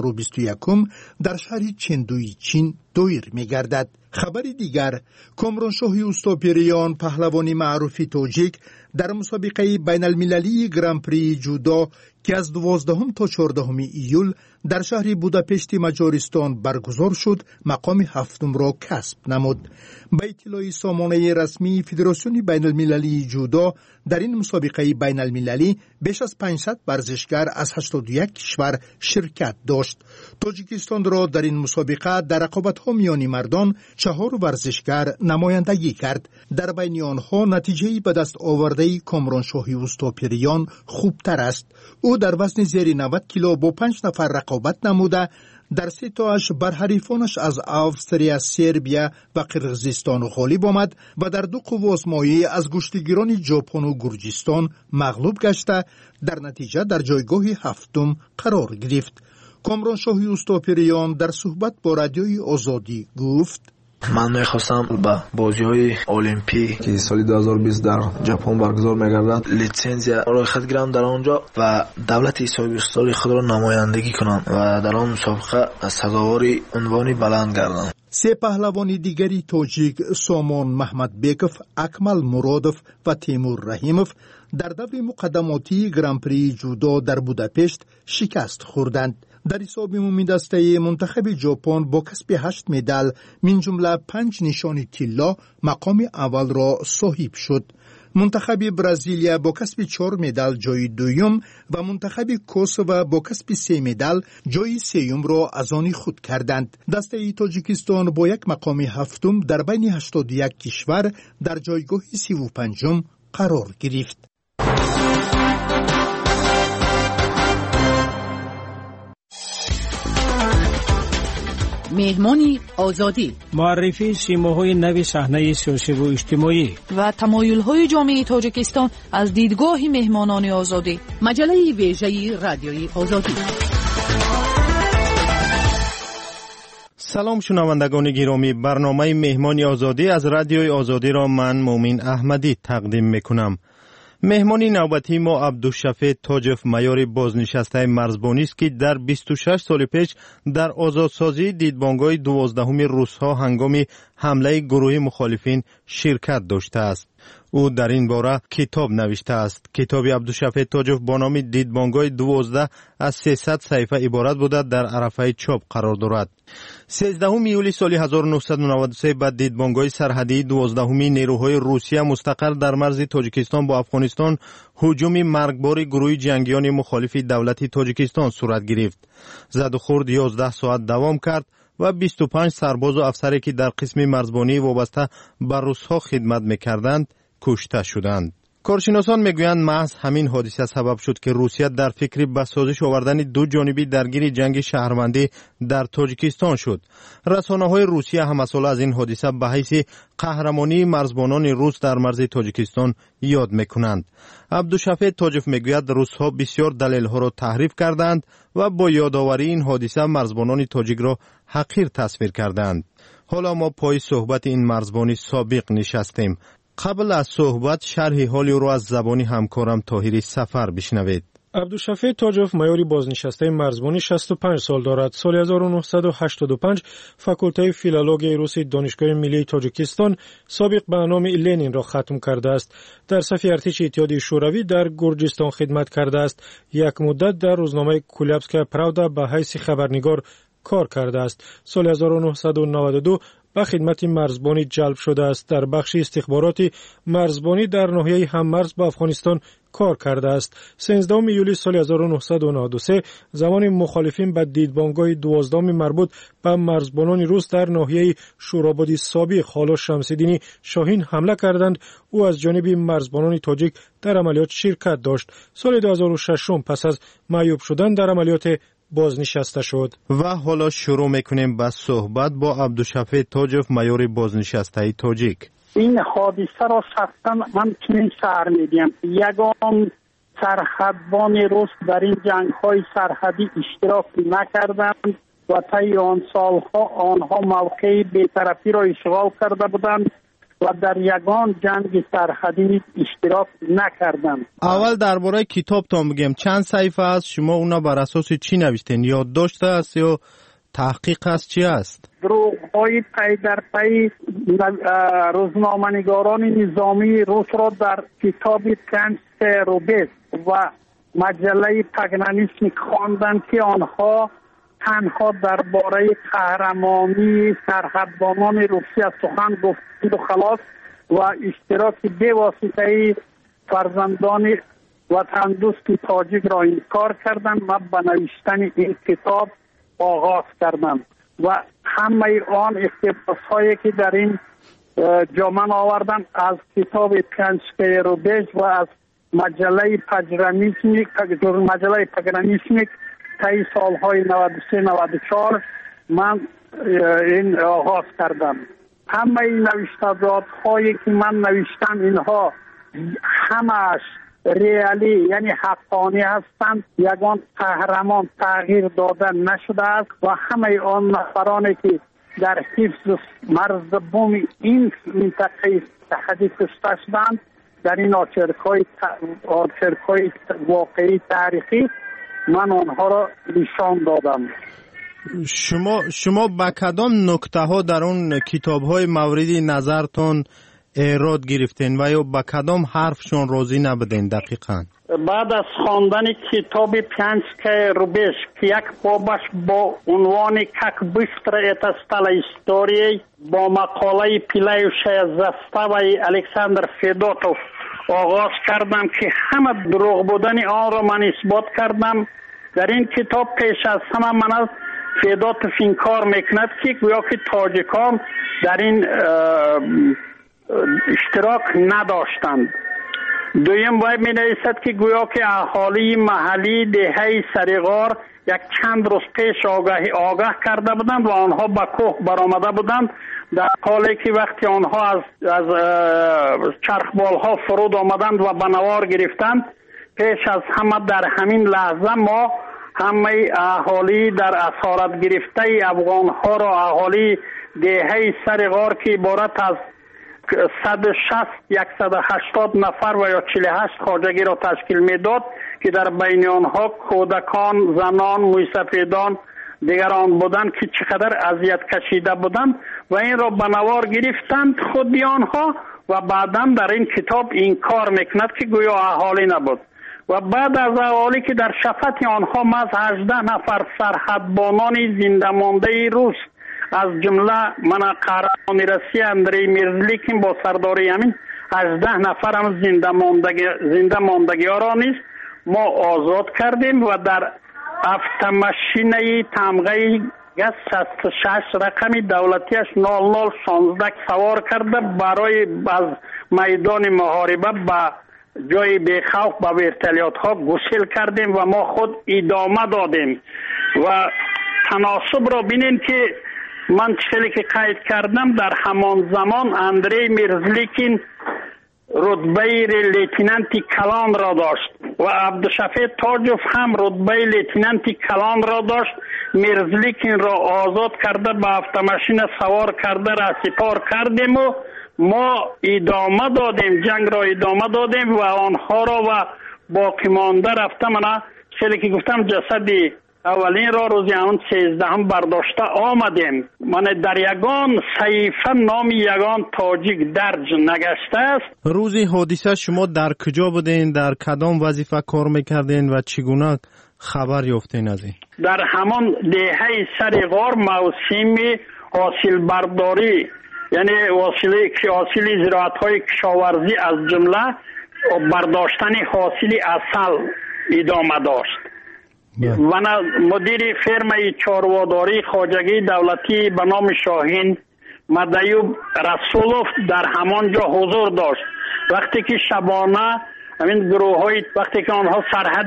2021 дар шаҳри Чендуи Чин доир мегардад. хабари дигар, комроншоҳи устопириён, паҳлавони маъруфи тоҷик дар мусобиқаи байналмилалии гран-прии ҷудо ки аз 12 то 14 июл در شهر بوداپشت مجارستان برگزار شد، مقام هفتم را کسب نمود. به اطلاع سامانه رسمی فدراسیون بین المللی جودو، در این مسابقه بین المللی بیش از 500 ورزشگر از 81 کشور شرکت داشت. تاجیکستان را در این مسابقه در رقابت‌ها میان مردان 4 ورزشگر نمایندگی کرد. در بین آنها نتیجه به دست آورده کامرانشاهی اوستاپیریان خوبتر است. او در وزن زیر 90 کیلو با 5 نفر رقابت نموده، در 3 تاش بر حریفانش از اوستریا، سربیا و قرقیزستان غالب آمد و در 2 قوازمایی از گشتگیران ژاپن و گرجستان مغلوب گشته، در نتیجه در جایگاه هفتم قرار گرفت. کامرانشاهی اوستاپیریان در صحبت با رادیوی آزادی گفت: من میخواستم به بازی‌های المپیک که سال 2020 در ژاپن برگزار می‌گردد لیسانسیا را خود گیرم در آنجا و دولت اسلامی خود را نمایندگی کنم و در آن مسابقه سزاوار عنوانی بلند گردم. 3 پهلوان دیگری تاجیک سامان محمد بیکوف، اکمل مرادوف و تیمور رحیموف در دور مقدماتی گرانپری جودو در بوداپشت شکست خوردند. در حساب عمومی دسته منتخب ژاپن با کسب 8 مدال من جمله 5 نشان طلا مقام اول را صاحب شد. منتخب برزیلیا با کسب 4 مدال جای دوم و منتخب کوسوو با کسب 3 مدال جای سوم را از آن خود کردند. دسته تاجیکستان با یک مقام هفتم در بین 81 کشور در جایگاه 35 قرار گرفت. مهمانی آزادی، معرفی سیماهای نو صحنه سیاسی و اجتماعی و تمایل‌های جامعه تاجیکستان از دیدگاه مهمانان آزادی. مجله ویژه رادیوی آزادی. سلام شنوندگان گرامی، برنامه مهمانی آزادی از رادیوی آزادی را من مومین احمدی تقدیم میکنم. مهمانی نوبتی ما عبدالشفیع تاجف میار بازنشسته مرزبانی است که در 26 سال پیش در آزادسازی دیدبانگاه 12 روس‌ها هنگام حمله گروه مخالفین شرکت داشته است. او در این باره کتاب نوشته است. کتاب عبدالشفیع تاجف با نام دیدبانگاه 12 از 300 صفحه عبارت بوده در عرفه چاپ قرار دارد. 13 یولی سال 1993 بعد دیدبانگاه سرحدی 12 نیروهای روسیه مستقر در مرز تاجیکستان با افغانستان هجوم مرگبار گروه جنگیان مخالف دولت تاجیکستان صورت گرفت. زد و خورد 11 ساعت دوام کرد و 25 سرباز و افسری که در قسم مرزبانی وابسته به روس‌ها خدمت می‌کردند کشته شدند. کارشناسان میگویند محض همین حادثه سبب شد که روسیه در فکر به سازش آوردن 2 جانبی درگیر جنگ شهروندی در تاجیکستان شد. رسانه‌های روسیه هم مسئول از این حادثه به حیث قهرمانی مرزبانان روس در مرز تاجیکستان یاد میکنند. عبدالشفیع تاجف میگوید روس‌ها بسیار دلایل‌ها را تحریف کردند و با یادآوری این حادثه مرزبانان تاجیک را حقیر تصویر کردند. حالا ما پای صحبت این مرزبانی سابق نشستیم. قبل از صحبت شرح حال او را از زبان همکارم طاهری سفر بشنوید. عبدالشفیع تاجف میاری بازنشسته مرزبانی 65 سال دارد. سال 1985 فاکولته فیلولوژی روسی دانشگاه ملی تاجیکستان سابق به نام لنین را ختم کرده است. در صف ارتش اتحادیه شوروی در گرجستان خدمت کرده است. یک مدت در روزنامه کولابسکا پراودا به حیث خبرنگار کار کرده است. سال 1992 به خدمت مرزبانی جلب شده است. در بخش استخباراتی مرزبانی در ناحیه هممرز با افغانستان کار کرده است. 13 یولی سال 1993 زمان مخالفین به دیدبانگاه 12 مربوط به مرزبانان روس در ناحیه شورابادی سابق خالا شمس‌الدین شاهین حمله کردند. او از جانب مرزبانان تاجیک در عملیات شرکت داشت. سال 2006 پس از معیوب شدن در عملیات بازنشسته شد. و حالا شروع میکنیم با صحبت با عبدالشفیع تاجف میار بازنشسته تاجیک. این حادثه را شخصا من چنین سر میدیم. یگان سرحدبان روس در این جنگ های سرحدی اشتراک نکردند و طی آن سالها آنها موقع بی‌طرفی را اشغال کرده بودند و در یگان جنگ سرحدی اشتراک نکردند. اول درباره کتابتان بگم، چند صفحه است؟ شما اونا بر اساس چی نوشتین؟ یادداشت است یا تحقیق است؟ چی است؟ دروغ‌های پی در پی روزنامه‌نگاران نظامی روس را در کتاب کنس روبس و مجله پگنانیسم خواندند که آنها تنها درباره قهرمانی سرحدبانان روسیه سخن گفتند و خلاص و اشتراک بی‌واسطه‌ای فرزندان وطن دوست تاجیک را انکار کردند و به نوشتن این کتاب آغاز کردند و همه آن اقتباس‌هایی که در این جا من آوردم از کتاب پنجکه روبیج و از مجله پگرانیسمیک طی سالهای 93-94 من این آغاز کردم. همه این نوشتجات هایی که من نوشتم اینها همش ریالی یعنی حقانی هستند، یگان قهرمان تغییر داده نشده است و همه آن نفرانی که در حفظ مرز بوم این منطقه تحدید کشته شدند در این آچرک‌های واقعی تاریخی من آنها را نشان دادم. شما با کدام نکته ها در اون کتاب های مورد نظرتون ایراد گرفتین و یا با کدام حرفشون راضی نبودین دقیقاً؟ بعد از خواندن کتاب پنجکه روبیج که یک بابش با عنوان «Как быстро это стало историей» با مقاله پیلایوشای زستوی الکساندر فدوتوف آغاز کردم که همه دروغ بودن آن را من اثبات کردم. در این کتاب پیش از همه من از فدوتوف این کار میکند که گویا که تاجیکان در این اشتراک نداشتند. دویم وی می نویسد که گویا که اهالی محلی دهه سریغار یک چند روز پیش آگاه کرده بودند و آنها به کوه برآمده بودند، در حالی که وقتی آنها از چرخبال ها فرود آمدند و به نوار گرفتند، پیش از همه در همین لحظه ما همه اهالی در اسارت گرفته افغان ها را، اهالی دهه سریغار که عبارت از 160-180 نفر و یا 48 خواجگی را تشکیل میداد که در بین آنها کودکان، زنان، موسفیدان دیگران بودند که چقدر اذیت کشیده بودند و این را به نوار گرفتند خودی آنها و بعدا در این کتاب این کار میکند که گویا اهالی نبود. و بعد از اهالی که در شفت آنها از 18 نفر سرحدبانان زنده مانده روس از جمله من قهرمان روسیه اندری میرزلیکین با سرداری همین 18 نفر هم زنده ماندگی ها را نیست ما آزاد کردیم و در افتماشینه تمغه گز 66 رقمی دولتیش 0016 سوار کرده برای از میدان محاربه به جای بیخوف به ورتالیات ها گسیل کردیم و ما خود ادامه دادیم. و تناسب را بینید که من چیزی که قید کردم در همان زمان اندری میرزلیکین رتبه لیتنانتی کلان را داشت و عبدالشفیع تاجوف هم رتبه لیتنانتی کلان را داشت. میرزلیکین را آزاد کرده به افتماشین سوار کرده را سپار کردیم و ما ادامه دادیم، جنگ را ادامه دادیم و آنها را و باقی مانده رفته من چیزی که گفتم جسدی اولین را روزی آن 13 هم برداشته آمدیم. من در یگان صحیفه نام یگان تاجیک درج نگشته است. روزی حادثه شما در کجا بودین؟ در کدام وظیفه کار میکردین و چگونه خبر یافتین از این؟ در همان دهه سریغار موسم حاصل برداری یعنی حاصل زراعت های کشاورزی از جمله برداشتن حاصل عسل ادامه داشت. من مدیر فرمه چارواداری خواجگی دولتی به نام شاهین مدیوب رسولوف در همانجا حضور داشت. وقتی که شبانه همین گروه های وقتی که آنها سرحد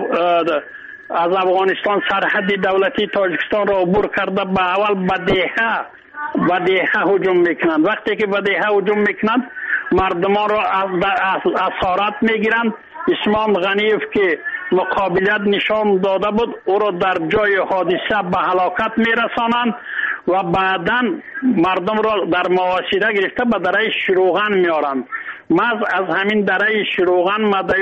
از افغانستان سرحد دولتی تاجیکستان را عبور کرده به اول به دیهه هجوم میکنند. وقتی که به دیهه هجوم میکنند مردمان را از اسارت میگیرند. اسمان غنیف که مقابلیت نشان داده بود او را در جای حادثه به هلاکت میرسانند و بعدا مردم را در محاصره گرفته به دره شروغن میارند. از همین دره شروغن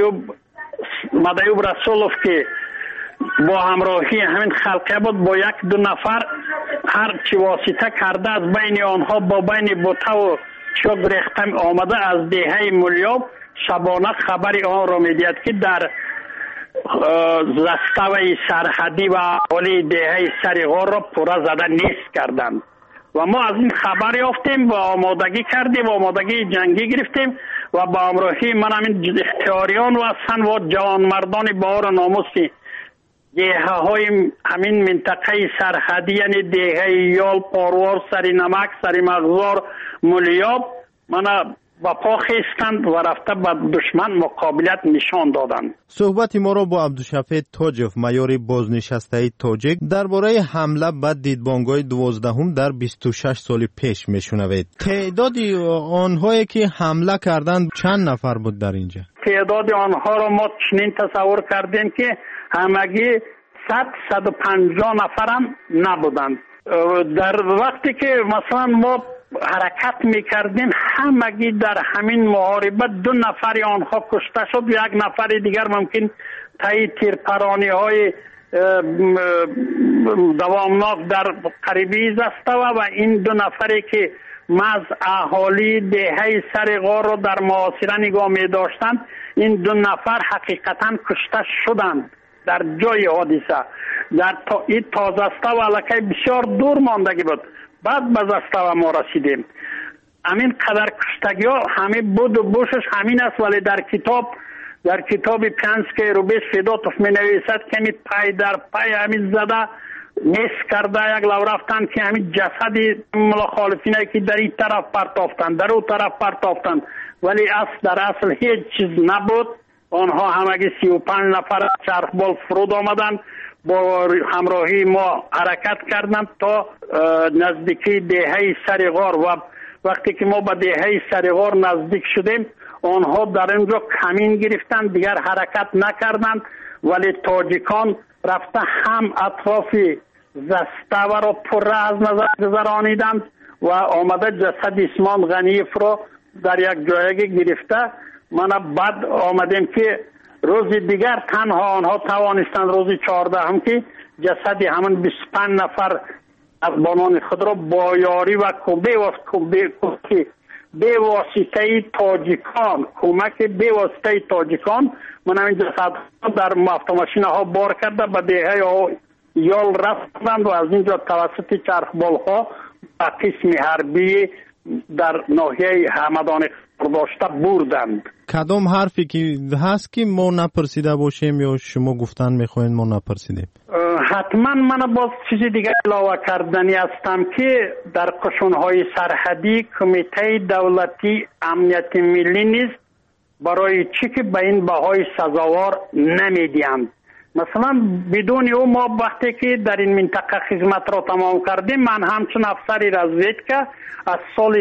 مدیوب رسولوف که با همراهی همین خلقه بود با 1-2 نفر هر چی واسطه کرده از بین آنها با بین بوته و چوب ریختم آمده از دیهه ملیاب شبانه خبری آن را میدید که در زستوی سرحدی و اهالی دهه سریغار را پورا زده نیست کردند و ما از این خبر یافتیم و آمادگی کردیم و آمادگی جنگی گرفتیم و با همراهی من همین اختیاریان و هستند و جوانمردان بهار ناموسی دهه های همین منطقه سرحدی یعنی دهه یال، پاروار، سری نمک، سری مغزار، ملیاب من با پا خیستند و رفته با دشمن مقابلت نشان دادند. صحبت ما را با عبدالشفیع تاجف مایور بازنشسته تاجیک درباره حمله به دیدبانگاه 12 در 26 سال پیش میشنوید. تعداد آنهایی که حمله کردند چند نفر بود در اینجا؟ تعداد آنها را ما چنین تصور کردیم که همگی 150 نفر هم نبودند. در وقتی که مثلا ما حرکت میکردیم همگی در همین محاربه 2 نفر آنها کشته شد، 1 نفر دیگر ممکن تایی تیرپرانی های دوامناک در قریبی زسته و این 2 نفری که از اهالی دهه سرغار رو در محاصره نگاه می داشتند این 2 نفر حقیقتا کشته شدند در جای حادثه. در این تازسته و علاقه بسیار دور ماندگی بود. بعد به زستوه ما رسیدیم. همین قدر کشتگی ها همه بود و بوشش همین است، ولی در کتاب پینسکی روبیش فیدوتوف می نویسد که همین پای در پای همین زده نیست کرده یک لو رفتن که همین جسدی مخالفین که در این طرف پرتافتند در اون طرف پرتافتند، ولی در اصل هیچ چیز نبود. آنها همگی 35 نفر چرخبال فرود آمدند با همراهی ما حرکت کردند تا نزدیکی دهه سریغار و وقتی که ما به دهه سریغار نزدیک شدیم آنها در اینجا کمین گرفتند، دیگر حرکت نکردند، ولی تاجیکان رفته هم اطراف زستوه را پر از نظر گذرانیدند و آمده جسد اسمان غنیف را در یک جایگی گرفته. من بعد آمدیم که روز دیگر تنها آنها توانستند روز 14 هم که جسدی همون 25 نفر از بانان خود را با یاری و به واسطه تاجیکان من همین جسد در автомашина ها بار کرده به دهه یال رفتند و از اینجا توسط چرخبال ها به قسم حربی در ناحیه همدان داشته بردند. کدام حرفی که هست که ما نپرسیده باشیم یا شما گفتن میخواین ما نپرسیدیم؟ حتما من باز چیزی دیگه علاوه کردنی هستم که در قشونهای سرحدی کمیته دولتی امنیت ملی نیست برای چی که به این بهای سزاوار نمیدیند. مثلا بدون او ما وقتی که در این منطقه خدمت را تمام کردیم من همچون افسری رزویدکه از سال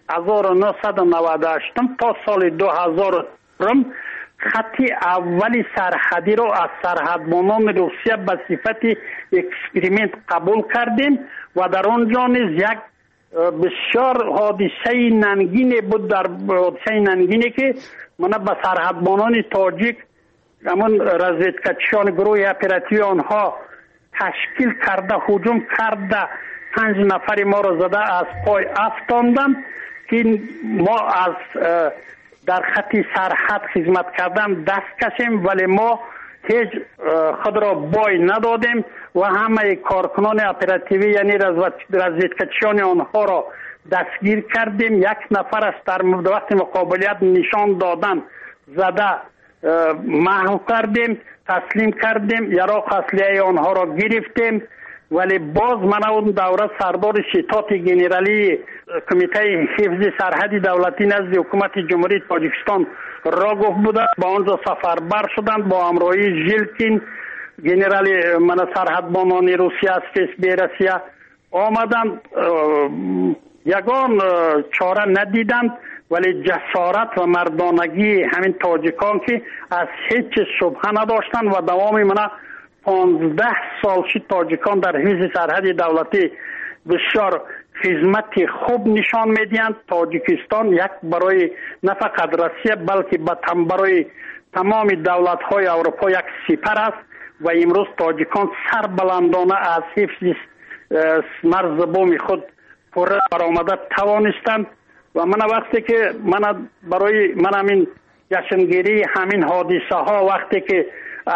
1998 تا سال 2000 خطی اولی سرحدی را از سرحدبانان روسیه به صفت اکسپریمنت قبول کردیم و در آنجا نیز یک بسیار حادثه ننگینی بود. در حادثه ننگینی که من به سرحدبانان تاجیک همون رزیدکچیان گروه اپراتیوی آنها تشکیل کرده هجوم کرده 5 نفر ما را زده از پای افتاندند که ما از در خطی سرحد خدمت کردن دست کشیم، ولی ما هیچ خود را بای ندادیم و همه کارکنان اپراتیوی یعنی رزیدکچیان آنها را دستگیر کردیم. 1 نفر است در وقت مقابلیت نشان دادن زده محو کردیم، تسلیم کردیم، یراق اصلیه آنها را گرفتیم. ولی باز من اون دوره سردار شتات گنرالی کمیته حفظ سرحدی دولتی نزد حکومت جمهوری تاجیکستان را گفت بوده، با آنجا سفربر شدند با همراهی ژیلکین گنرالی من سرحدبانان روسیه از فسبی روسیه آمدند. یگان چاره ندیدند، ولی جسارت و مردانگی همین تاجیکان که از هیچ شبهه نداشتند و دوام من 15 سال شد تاجیکان در حفظ سرحد دولتی بسیار خدمت خوب نشان میدهند. تاجیکستان یک برای نه فقط روسیه بلکه برای تمام دولت های اروپا یک سپر است و امروز تاجیکان سربلندانه از حفظ مرز بوم خود پر برآمده توانستند. و من وقتی که من همین جشنگیری همین حادثه ها وقتی که از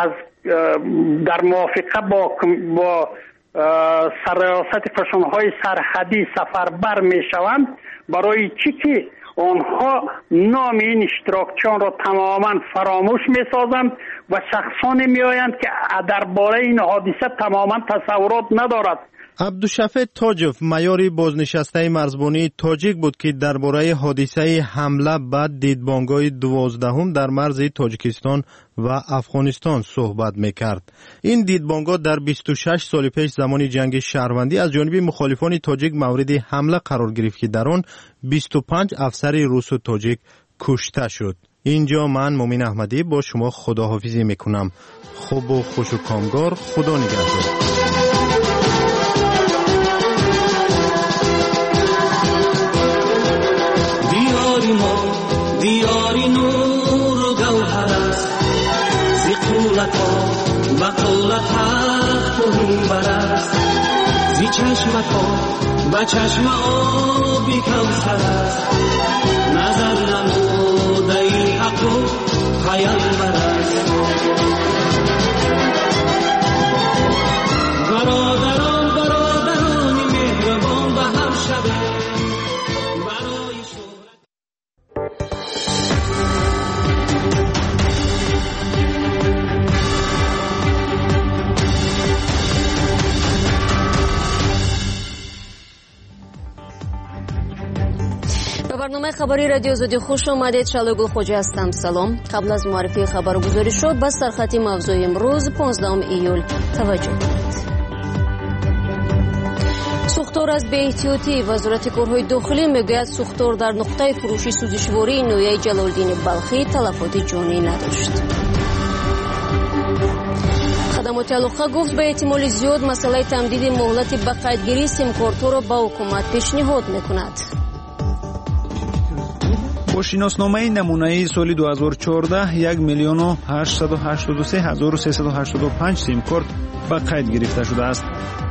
در موافقه با سرریاست فشانهای سرحدی سفربر می شوند، برای چی که آنها نام این اشتراکچیان را تماما فراموش می سازند و شخصانی می آیند که درباره این حادثه تماما تصورات ندارد. عبدالشفیع تاجف مایور بازنشسته مرزبانی تاجیک بود که درباره حادثه حمله به دیدبانگاه 12 در مرز تاجیکستان و افغانستان صحبت میکرد. این دیدبانگاه در 26 سال پیش زمان جنگ شهروندی از جانب مخالفان تاجیک مورد حمله قرار گرفت که در آن 25 افسر روس و تاجیک کشته شد. اینجا من مومن احمدی با شما خداحافظی میکنم. خوب و خوش و کامگار. خدا نگهدار. دیاری نور و گوهر است، زی قولت ها و قولت حق و منبر است، زی چشمت ها و چشم آبی کوثر است، نظر نموده ای حق و پیامبر است. برادران مهربان به هم شده برنامه خبری رادیو آزادی خوش آمدید. شعله گل خوجی هستم. سلام. قبل از معرفی خبرگزاری شد به سرخط موضوع امروز 15 ایول توجه کنید. سوختار از بی‌احتیاطی وزارت کارهای داخلی میگوید سوختار در نقطه فروشی سوزشواری نویه جلالدین بلخی تلفات جانی نداشت. خدمات علاقه گفت به احتمال زیاد مسئله تمدید مهلت به قیدگیری سیمکارت‌ها را به حکومت پیشنهاد میکند. با شناسنامه نمونه‌ای سال 2014 1,883,385 سیم کارت به قید گرفته شده است.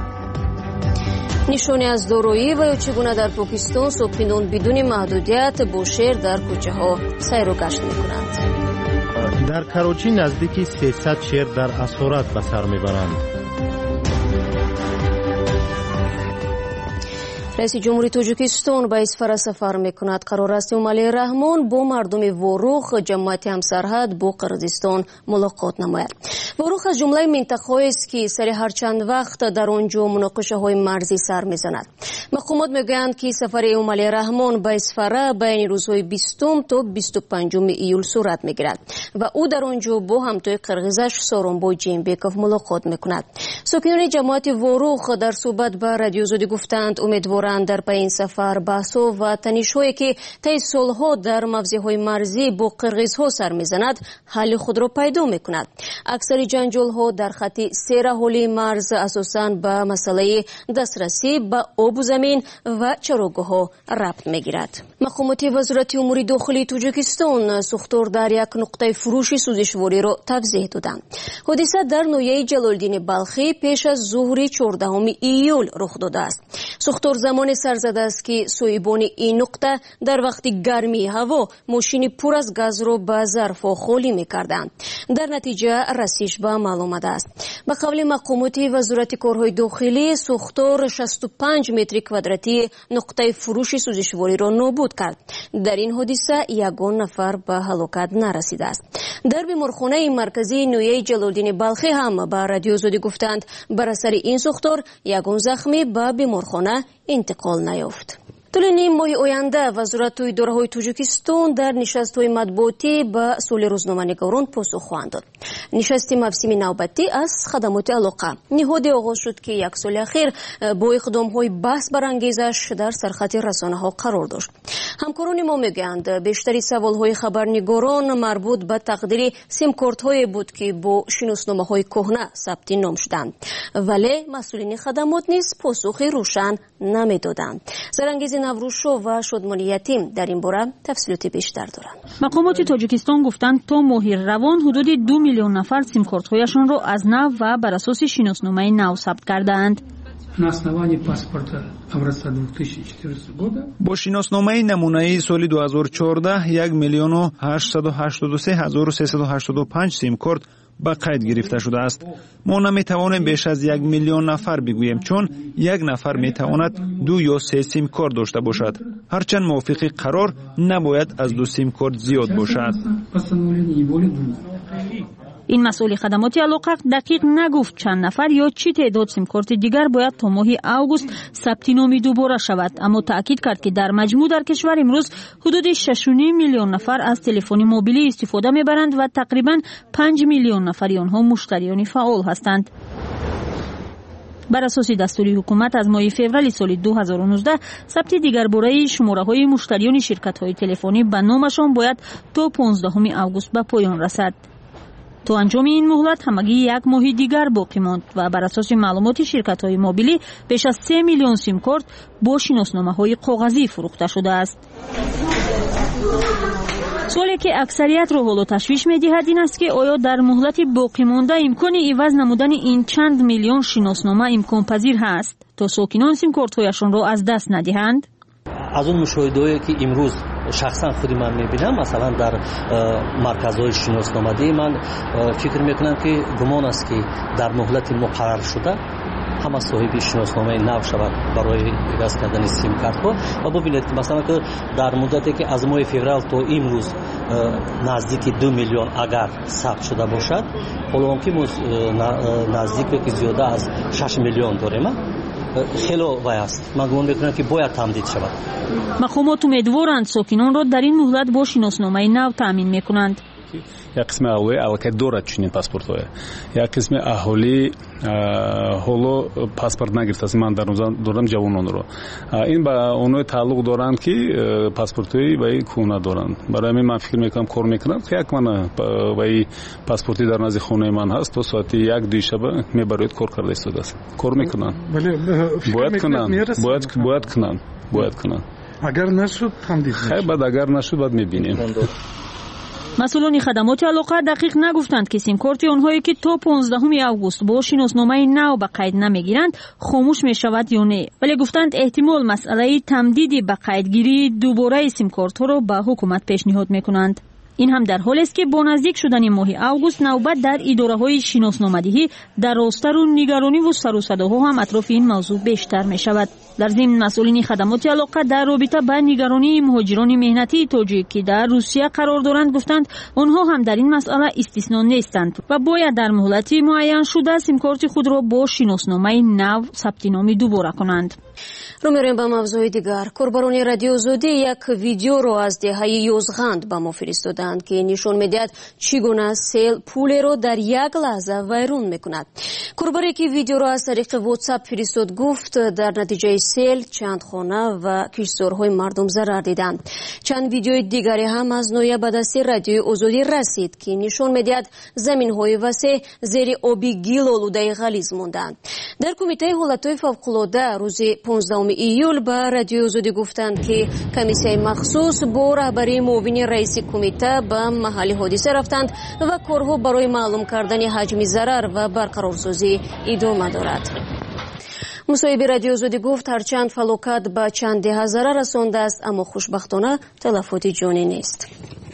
نشانی از دارایی و یا چگونه در پاکستان صبحینان بدون محدودیت با شیر در کوچه ها سیر و گشت می‌کنند. در کراچی نزدیک 300 شیر در اسارت به سر میبرند. رئیس جمهوری تاجیکستان به اصفهان سفر میکند. قرار است امالی رحمان با مردم واروخ جماعت همسرحد با قرقیزستان ملاقات نماید. واروخ از جمله منطقه‌ای است که سر هر چند وقت در آنجا مناقشه‌های مرزی سر میزند. مقامات میگویند که سفر امالی رحمان به اصفهان بین روزهای 20 تا 25 ایول صورت میگیرد و او در آنجا با همتای قرقیزش سارنبای جیمبیکوف ملاقات میکند. ساکنان جماعت واروخ در صحبت با رادیو آزادی گفتند امیدوارند در پی این سفر بحث‌ها و تنش‌هایی که طی سال‌ها در موضع‌های مرزی با قرقیزها سر می‌زند حل خود را پیدا می‌کند. اکثر جنجال‌ها در خط سیر اهالی مرز اساساً به مسئله دسترسی به آب و زمین و چراگاه‌ها ربط می‌گیرد. مقامات وزارت امور داخلی تاجیکستان سوختار در یک نقطه فروش سوزشواری را توضیح دادند. حادثه در نویه جلالدین بلخی پیش از ظهر 14 ایول رخ داده است. سوختار زمان سر زده است که صاحبان این نقطه در وقت گرمی هوا ماشین پر از گاز را به ظرف‌ها خالی می‌کردند. در نتیجه رسیدگی به عمل آمده است. به قول مقامات وزارت کارهای داخلی سوختار 65 متر کوادراتی نقطه فروش سوزشواری را نابود کرد. در این حادثه یگان نفر به هلاکت نرسیده است. در بیمارخانه مرکزی نویه جلالدین بلخی هم به رادیو آزادی گفتند بر اثر این سوختار یگان زخمی به بیمارخانه انتقال نیافت. طول نیم ماه آینده وزارت و اداره‌های تاجیکستان در نشست‌های مطبوعاتی به سوال روزنامه‌نگاران پاسخ خواهند داد. نشست موسمی نوبتی از خدمات علاقه نهادی آغاز شد که یک سال اخیر با اقدام‌های بحث برانگیزش در سرخط رسانه‌ها قرار داشت. همکاران ما میگویند بیشتری سوال‌های خبرنگاران مربوط به تقدیر سیم کارت‌های بود که با شناسنامه‌های کهنه ثبت نام شدند، ولی مسئولین خدمات نیز پاسخی روشن نمی‌دادند. زرانگیز نوروشو و شادمانی یتیم در این باره تفصیلات بیشتر دارند. مقامات تاجیکستان گفتند تا ماه روان حدود 2 میلیون نفر سیم کارت‌هایشان را از نو و بر اساس شناسنامه نو ثبت کردند. با شناسنامه نمونه‌ای سال 2014 1,883,385 سیم کارت به قید گرفته شده است. ما نمیتوانیم بیش از 1 میلیون نفر بگوییم، چون یک نفر میتواند 2 یا 3 سیم کارت داشته باشد. هرچند موافق قرار نباید از 2 سیم کارت زیاد باشد. این مسئول خدمات علاقه دقیق نگفت چند نفر یا چی تعداد سیم کارت دیگر باید تا ماه اوگوست ثبت نامی دوباره شود، اما تاکید کرد که در مجموع در کشور امروز حدود 6.5 میلیون نفر از تلفن موبیلی استفاده میبرند و تقریبا 5 میلیون نفری آنها مشتریان فعال هستند. بر اساس دستور حکومت از ماه فوریه سال 2019 ثبت دیگر باره شماره های مشتریان شرکت های تلفنی به نامشان باید تا 15 اوگوست به پایان رسد. تو انجام این مهلت همگی 1 ماه دیگر باقی ماند و بر اساس معلومات شرکت های موبیلی بیش از 3 میلیون سیم کارت با شناسنامه های کاغذی فروخته شده است. سوالی که اکثریت را حال تشویش می‌دهد این است که آیا در مهلت باقی مانده امکان عوض نمودن این چند میلیون شناسنامه امکان پذیر هست تا ساکنان سیم کارت هایشان را از دست ندهند؟ از اون مشاهده‌ای که امروز شخصا خودی من میبینم، مثلا در مرکزهای شناسنامه‌ای من فکر میکنم که گمان است که در مهلت مقرر شده همه صاحب شناسنامه نو شود برای عوض کردن سیم کارت ها. و ببینید که مثلا که در مدتی که از ماه فوریه تا امروز نزدیک 2 میلیون اگر ثبت شده باشد، حالا که نزدیک که زیاده از 6 میلیون داریم، خیلی وای است. من گمان میکنم که باید تمدید شود. مقامات امیدوارند ساکنان را در این مهلت با شناسنامه نو تامین میکنند. یک قسم اهالی البته دارد چنین پاسپورت های، یک قسم اهالی حالا پاسپورت نگرفته. من در دارم جوانان رو، این با اونها تعلق دارند که پاسپورت های با کونه دارند. برای من فکر میکنم کار میکنم که یک من با پاسپورتی در نزد خانه من هست تا ساعت 1-2 شب میبرید کار کرده استاد است. کار میکنن، باید کنن. اگر نشد تمدید خیلی بعد اگر نشد بعد میبینیم. مسئولان خدمات علاقه دقیق نگفتند که سیم کارت آنهایی که تا 15 اوگوست با شناسنامه نو به قید نمیگیرند خاموش می شود یا نه، ولی گفتند احتمال مسئله تمدید به قیدگیری دوباره سیم کارت ها را به حکومت پیشنهاد میکنند. این هم در حالی است که با نزدیک شدن ماه اوگوست نوبت در اداره‌های شناسنامه‌دهی در راستر و نگرانی و سر و صداها هم اطراف این موضوع بیشتر می شود. در ضمن مسئولین خدمات علاقه در رابطه با نگرانی مهاجران مهنتی تاجیک که در روسیه قرار دارند گفتند آنها هم در این مسئله استثنا نیستند و باید در مهلتی معین شده سیم کارت خود را با شناسنامه نو ثبت نام دوباره کنند. رو میریم به موضوع دیگر. کاربران رادیو زودی یک ویدیو رو از دهه یوزغند به ما فرستادند که نشون میدهد چگونه سیل پول رو در یک لحظه ویران میکند. کاربری که ویدیو رو از طریق واتساپ فرستاد گفت در نتیجه سیل چند خانه و کشتزارهای مردم ضرر دیدند. چند ویدیوی دیگری هم از نوع به دست رادیو آزادی رسید که نشون میدهد زمین‌های وسیع زیر آبی گل آلوده غلیظ ماندند. در کمیته حالت‌های فوق‌العاده روز 15 ایول به رادیو آزادی گفتند که کمیسیون مخصوص با رهبری معاون رئیس کمیته به محل حادثه رفتند و کارها برای معلوم کردن حجم ضرر و برقرارسازی ادامه دارد. مصاحب رادیو آزادی گفت هرچند فلاکت به چند ده ضرر رسانده است اما خوشبختانه تلفات جانی نیست.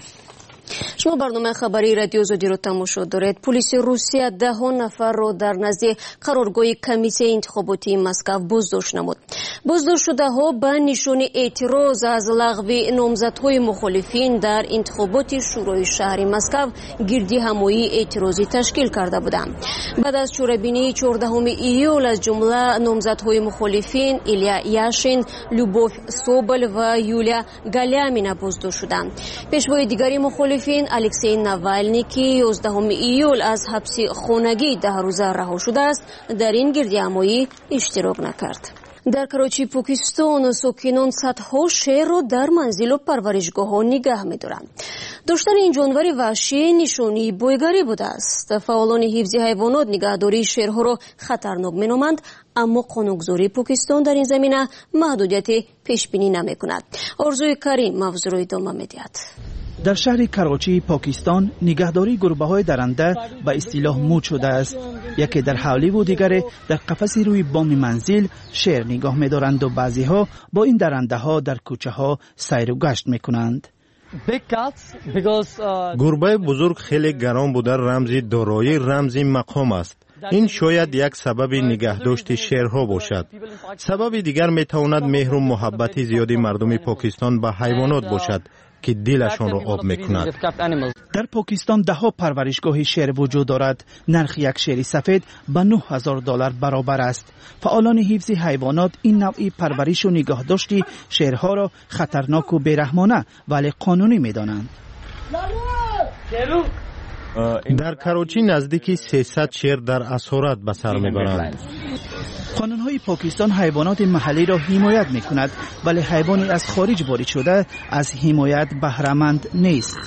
شما برنامه خبری رادیو آزادی رو تماشا دارید. پلیس روسیه 10 نفر رو در نزد قرارگاه کمیته انتخاباتی مسکو بازداشت نمود. بازداشت شده ها به نشان اعتراض از لغو نامزدهای مخالفین در انتخابات شورای شهر مسکو گردی همایی اعتراضی تشکیل کرده بودند. بعد از شورابینی 14 ایول از جمله نامزدهای مخالفین ایلیا یاشین، لوبوف سوبل و یولیا گالیامینا بازداشت شدند. پیشوای دیگری مخالفین الکسی ناوالنی که 11 ایول از حبس خانگی 10 روزه رها شده است در این گردی همایی اشتراک نکرد. در کراچی پاکستان ساکنان صدها شیر را در منزل و پرورشگاه ها نگه می دارند. داشتن این جانور وحشی نشانی بایگری بوده است. فعالان حفظ حیوانات نگهداری شیرها را خطرناک می نامند، اما قانونگذاری پاکستان در این زمینه محدودیت پیش بینی نمی کند. آرزوی کریم موضوع را ادامه می دهد. در شهر کراچی پاکستان نگهداری گربه‌های درنده به اصطلاح مود شده است. یکی در حولی و دیگری در قفسی روی بام منزل شیر نگاه می‌دارند و بعضی‌ها با این درنده ها در کوچه ها سیر و گشت می‌کنند. گربه بزرگ خیلی گران بوده، رمزی دارایی، رمزی مقام است. این شاید یک سبب نگهداشت شیرها باشد. سبب دیگر میتواند مهر و محبت زیادی مردم پاکستان به حیوانات باشد که دلشان را آب میکند. در پاکستان ده ها پرورشگاه شیر وجود دارد. نرخ یک شیر سفید به $9,000 برابر است. فعالان حفظ حیوانات این نوعی پرورش و نگهداشت شیرها را خطرناک و بیرحمانه ولی قانونی میدانند. در کراچی نزدیک 300 شیر در اسارت به سر میبرند. قانون‌های پاکستان حیوانات محلی را حمایت می‌کند ولی حیوانی از خارج وارد شده از حمایت بهره‌مند نیست.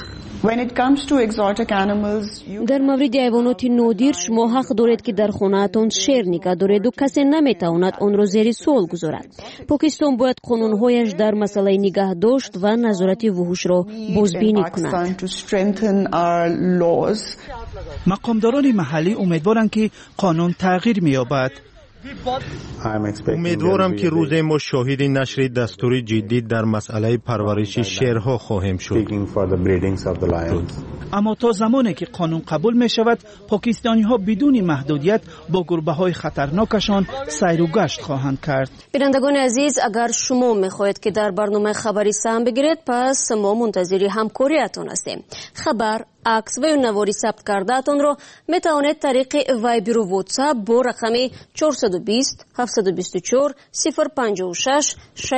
در مورد حیوانات نادر شما حق دارید که در خانه‌تان شیر نگاه دارید و کسی نمیتواند آن را زیر سوال گذارد. پاکستان باید قانون‌هایش در مسئله نگهداشت و نظارت وحوش را بازبینی کند. مقامداران محلی امیدوارند که قانون تغییر می‌یابد. امیدوارم که روز ما شاهد نشر دستوری جدید در مسئله پرورش شیرها خواهیم شد. اما تا زمانی که قانون قبول می شود پاکستانی ها بدون محدودیت با گربه های خطرناکشان سیر و گشت خواهند کرد. بینندگان عزیز، اگر شما می خواهید که در برنامه خبری سهم بگیرید پس ما منتظر همکاریتان هستیم. خبر، عکس و نواری ثبت کرده‌تان را می توانید طریق وایبر و واتساپ با رقم 420 724 056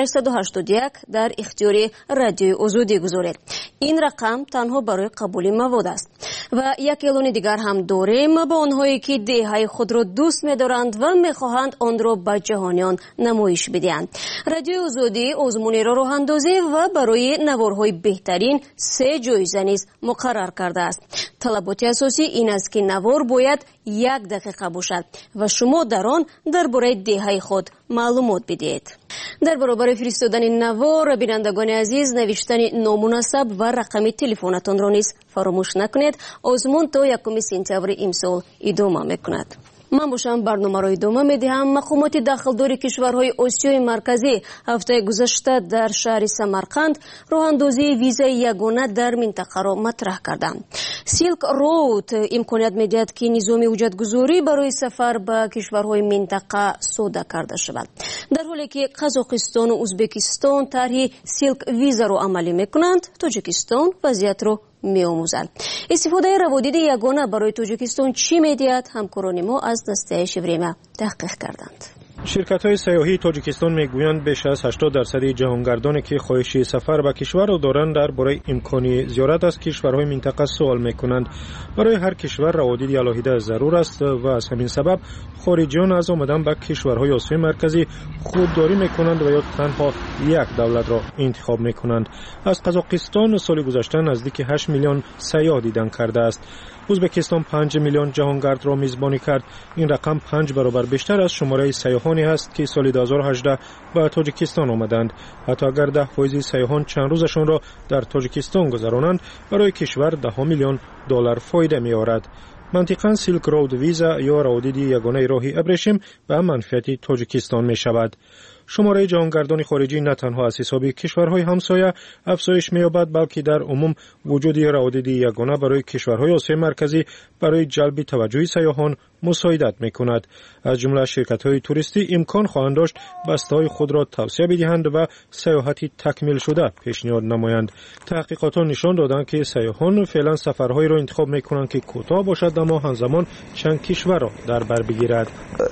681 در اختیار رادیوی آزادی گذارید. این رقم تنها برای قبول مواد است. و یک اعلان دیگر هم داریم با آنهایی که دههای خود را دوست می‌دارند و می‌خواهند آن را به جهانیان نمایش بدهند. رادیوی آزادی آزمون راه اندازی و برای نوارهای بهترین 3 جایزه نیز مقرر کرده است. طلبات اساسی این است که نوار باید 1 دقیقه باشد و شما در آن درباره دههای خود معلومات بدهید. در برابر فرستادن نوار بینندگان عزیز نوشتن نامناسب و رقم تلفنتان را نیز فراموش نکنید. آزمون تا 1 سپتامبر امسال ادامه میکند. من باشم برنامه را ادامه میدهم. مقامات داخلدار کشورهای آسیای مرکزی هفته گذشته در شهر سمرقند راه اندازی ویزای یگانه در منطقه را مطرح کردند. سیلک رود امکانیت میدهد که نظام حجتگذاری برای سفر به کشورهای منطقه ساده کرده شود، در حالی که قزاقستان و ازبکستان طرح سیلک ویزا را عملی میکنند. تاجیکستان وضعیت را می‌آموزند. استفاده روادید یگانه برای تاجیکستان چی می‌دهد؟ همکاران ما از دسته شبریمه تحقیق کردند. شرکت‌های سیاحی تاجیکستان میگویند بیش از 80% جهانگردانی که خواهش سفر به کشور را دارند درباره امکانی زیارت از کشورهای منطقه سوال می‌کنند. برای هر کشور روادید علاهیده ضرور است و از همین سبب خارجیان از آمدن به کشورهای آسیای مرکزی خودداری می‌کنند و یا تنها یک دولت را انتخاب می‌کنند. از قزاقستان سال گذشته نزدیک 8 میلیون سیاح دیدن کرده است. ازبکستان 5 میلیون جهانگرد را میزبانی کرد. این رقم 5 برابر بیشتر از شماره سیاحانی است که سال 2018 به تاجیکستان آمدند. حتی اگر 10% سیاحان چند روزشان را در تاجیکستان گذرانند، برای کشور 10 میلیون دلار فایده می‌آورد. منطقاً سیلک رود ویزا یا روادید یگانه راه ابریشم به منفعت تاجیکستان می‌شود. شماره جهانگردان خارجی نه تنها از حساب کشورهای همسایه افزایش می‌یابد، بلکه در عموم وجود روادید یگانه برای کشورهای آسیای مرکزی برای جلب توجه سیاحان مساعدت می‌کند. از جمله شرکت‌های توریستی امکان خواهند داشت بسته‌های خود را توسعه بدهند و سیاحتی تکمیل شده پیشنهاد نمایند. تحقیقات نشان دادند که سیاحان فعلا سفرهایی را انتخاب می‌کنند که کوتاه باشد اما همزمان چند کشور را در بر بگیرد.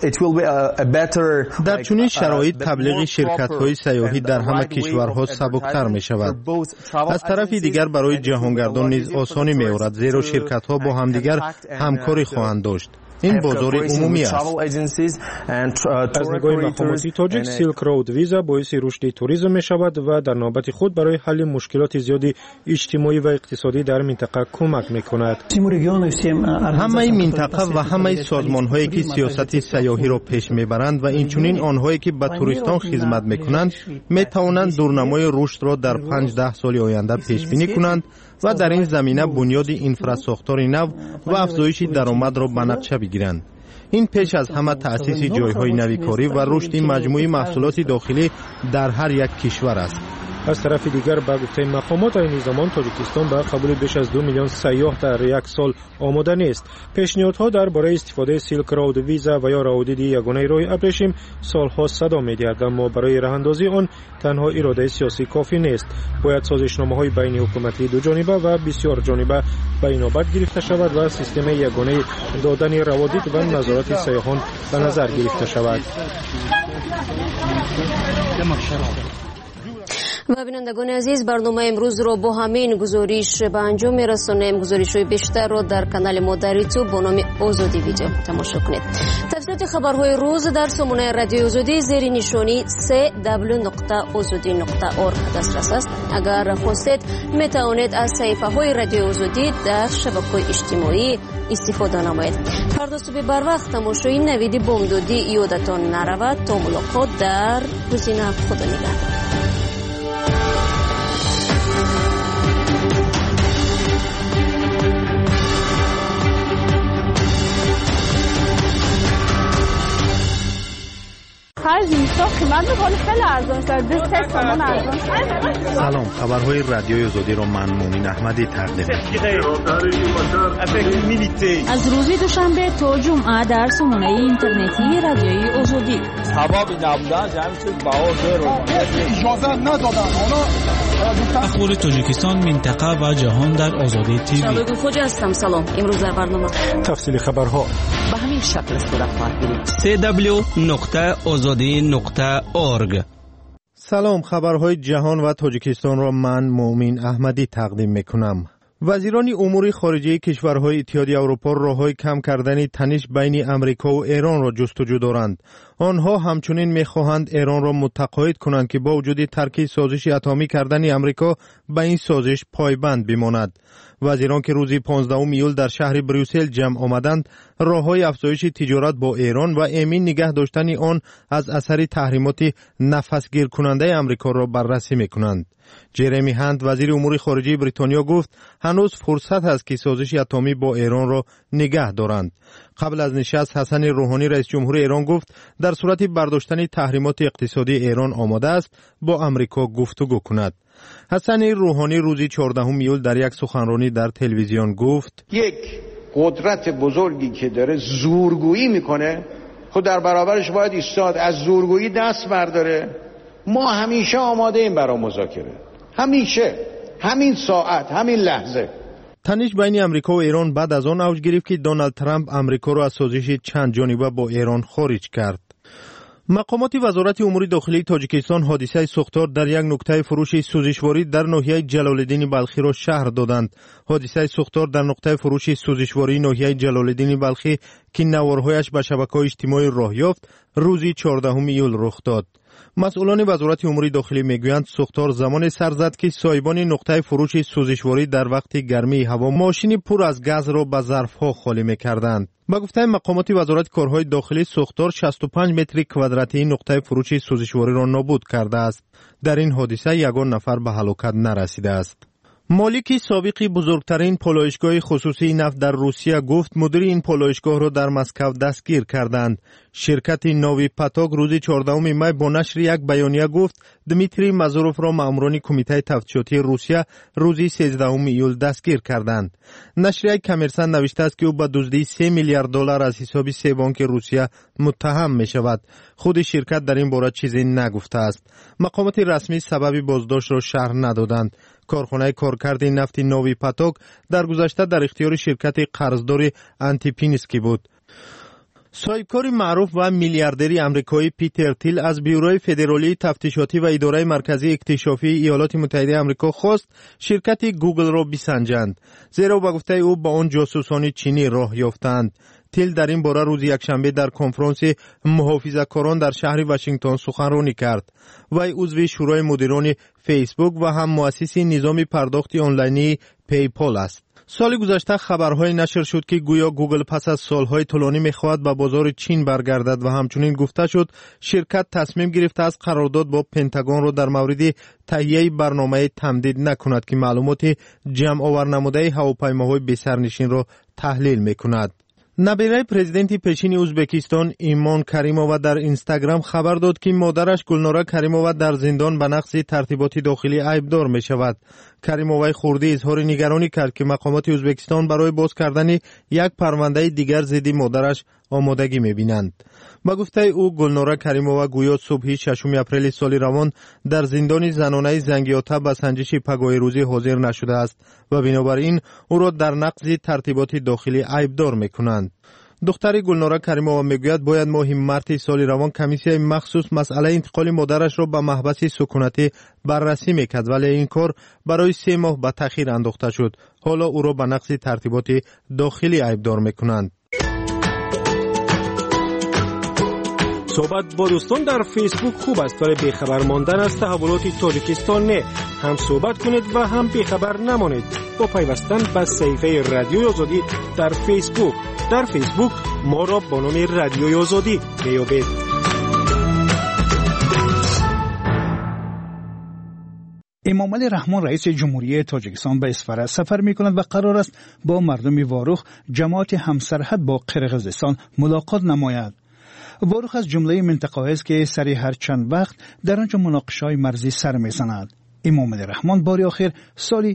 در چنین شرایط تبلیغ شرکت‌های سیاحی در همه کشورها سبکتر می‌شود. از طرفی دیگر برای جهانگردان نیز آسانی می‌آورد، زیرا شرکت‌ها با همدیگر همکاری خواهند داشت. این بازار عمومی است. از نگاه مقاماتی تاجیک سیلک رود ویزا باعث رشد توریسم می شود و در نوبت خود برای حل مشکلات زیادی اجتماعی و اقتصادی در منطقه کمک می کند. همه منطقه و همه سازمان‌هایی که سیاست سیاحی را پیش میبرند و اینچنین آنهایی که به توریستان خدمت میکنند می توانند دورنمای رشد را در 5-10 سال آینده پیش بینی کنند و در این زمینه بنیاد اینفراستراکچور نو و افزایش درآمد را به نقشه بگیرند. این پیش از همه تأسیس جایهای نوی کاری و رشد مجموعی محصولات داخلی در هر یک کشور است. از طرف دیگر با گفته مقامات این زمان تاجیکستان به قبول بیش از 2 میلیون سیاح در یک سال آماده نیست. پیشنهادها درباره استفاده سیلک رود ویزا و یا روابط یگانه راه ابریشم سالها صدا می‌دهد، اما برای راه‌اندازی آن تنها اراده سیاسی کافی نیست. باید سازشنامه‌های بین حکومتی دو جانبه و بسیار جانبه بینابر گرفته شود و سیستم یگانه دادن روابط و نظارت سیاحان به نظر گرفته شود. و بینندگان عزیز، برنامه امروز را با همین گزارش به انجام می‌رسانیم. گزارش‌های بیشتر را در کانال ما در یوتیوب با نام آزادی ویدیو تماشا کنید. تفصیلات خبرهای روز در سامانه رادیو آزادی زیر نشانی www.azadi.org دسترس است. اگر خواستید می‌توانید از صفحه‌های رادیو آزادی در شبکه‌های اجتماعی استفاده نمایید. فردا صبح بر وقت تماشای نوید بامدادی یادتان نرود. تا ملاقات در گزینه خدا نگهدار. سلام، خبرهای رادیوی آزادی را من مومن احمدی تقدیم از روز دوشنبه تا جمعه در سامانه اینترنتی رادیوی آزادی. اخبار تاجیکستان، منطقه و جهان در آزادی تیوی. شبکه خوجا هستم. سلام. امروز در برنامه تفصیل خبرها به همین شکل صورت خواهد گرفت. www.azadi.org. سلام، خبرهای جهان و تاجیکستان را من مومن احمدی تقدیم میکنم. وزیران امور خارجه کشورهای اتحادیه اروپا راههای کم کردن تنش بین امریکا و ایران را جستجو دارند. آنها همچنین میخواهند ایران را متقاعد کنند که با وجود ترک سازش اتمی کردن امریکا به این سازش پایبند بماند. وزیران که روز 15 ایول در شهر بروسل جمع آمدند، راههای افزایش تجارت با ایران و امین نگه داشتن آن از اثر تحریمات نفسگیر کننده امریکا را بررسی میکنند. جرمی هند وزیر امور خارجه بریتانیا گفت هنوز فرصت است که سازش اتمی با ایران را نگه دارند. قبل از نشست حسن روحانی رئیس جمهور ایران گفت در صورت برداشتن تحریمات اقتصادی ایران آماده است با امریکا گفتگو کند. حسن روحانی روز 14 ایول در یک سخنرانی در تلویزیون گفت یک قدرت بزرگی که داره زورگویی میکنه، خود در برابرش باید ایستاد، از زورگویی دست برداره. ما همیشه آماده ایم برای مذاکره، همیشه، همین ساعت، همین لحظه. تنش بین امریکا و ایران بعد از آن اوج گرفت که دونالد ترامپ امریکا را از سازش چند جانبه با ایران خارج کرد. مقامات وزارت امور داخلی تاجیکستان حادثه سوختار در یک نقطه فروش سوزشواری در ناحیه جلالالدین بلخی را شهر دادند. حادثه سوختار در نقطه فروش سوزشواری ناحیه جلالالدین بلخی که نوارهایش به شبکه‌های اجتماعی راه یافت روز 14 ایول رخ داد. مسئولان وزارت امور داخلی میگویند سوختار زمان سر زد که صاحبان نقطه فروش سوزشواری در وقت گرمی هوا ماشین پر از گاز را به ظرفها خالی میکردند. با گفته مقامات وزارت کارهای داخلی سوختار 65 متر کوادراتی نقطه فروش سوزشواری را نابود کرده است. در این حادثه یگان نفر به هلاکت نرسیده است. مالک سابق بزرگترین پالایشگاه خصوصی نفت در روسیه گفت مدیر این پالایشگاه را در مسکو دستگیر کردند. شرکت ناوی پاتاک روز 14 می با نشر یک بیانیه گفت دمیتری مازوروف را ماموران کمیته تفتیشاتی روسیه روز 13 ایول دستگیر کردند. نشریه کامرسان نوشته است که او به دزدی 3 میلیارد دلار از حساب 3 بانک روسیه متهم می شود. خود شرکت در این باره چیزی نگفته است. مقامات رسمی سبب بازداشت را شرح ندادند. کارخانه کارکرد نفت ناوی پاتاک در گذشته در اختیار شرکت قرضدار آنتیپینسکی بود. صاحبکار معروف و میلیاردری آمریکایی پیتر تیل از بیوروی فدرالی تفتیشاتی و اداره مرکزی اکتشافی ایالات متحده آمریکا خواست شرکت گوگل را بسنجند، زیرا به گفته او با آن جاسوسان چینی راه یافتند. تیل در این باره روز یکشنبه در کنفرانس محافظه‌کاران در شهر واشنگتن سخنرانی کرد. وی عضو شورای مدیران فیسبوک و هم مؤسس نظام پرداخت آنلاینی پیپال است. سال گذشته خبرهای نشر شد که گویا گوگل پس از سالهای طولانی می‌خواهد به بازار چین برگردد و همچنین گفته شد شرکت تصمیم گرفته است قرارداد با پنتاگون را در مورد تهیه برنامه تمدید نکند که معلومات جمع آور نموده هواپیماهای بی‌سرنشین را تحلیل می‌کند. نبیره پرزیدنت پیشین ازبکستان ایمان کریمووا در اینستاگرام خبر داد که مادرش گلنورا کریمووا در زندان به نقض ترتیبات داخلی عیبدار می شود. کریمووا خردی اظهار نگرانی کرد که مقامات ازبکستان برای باز کردن یک پرونده دیگر ضد مادرش آمادگی می بینند. با گفته او گلنورا کریمووا گویا صبح 6 اپریل سال روان در زندان زنانه زنگیاتا به سنجش پگاه روزی حاضر نشده است و بنابراین او را در نقض ترتیبات داخلی عیبدار می کنند. دختر گلنورا کریمووا میگوید باید ماه مارس سال روان کمیسیون مخصوص مسئله انتقال مادرش را به محبس سکونتی بررسی میکرد، ولی این کار برای 3 ماه به تاخیر انداخته شد. حالا او را به نقض ترتیبات داخلی عیبدار میکنند. صحبت با دوستان در فیسبوک خوب است، ولی بیخبر ماندن از تحولات تاجیکستان نه. هم صحبت کنید و هم بیخبر نمانید با پیوستن به صفحه رادیوی آزادی در فیسبوک. در فیسبوک ما را با نام رادیوی آزادی میابید. امام علی رحمان رئیس جمهوری تاجیکستان به اصفهان سفر می‌کند و قرار است با مردم واروخ جماعت همسرحد با قرقیزستان ملاقات نماید. واروخ از جمله منطقه است که سری هر چند وقت در آنجا مناقشه‌های مرزی سر می‌زند. امام علی رحمان باری آخر سال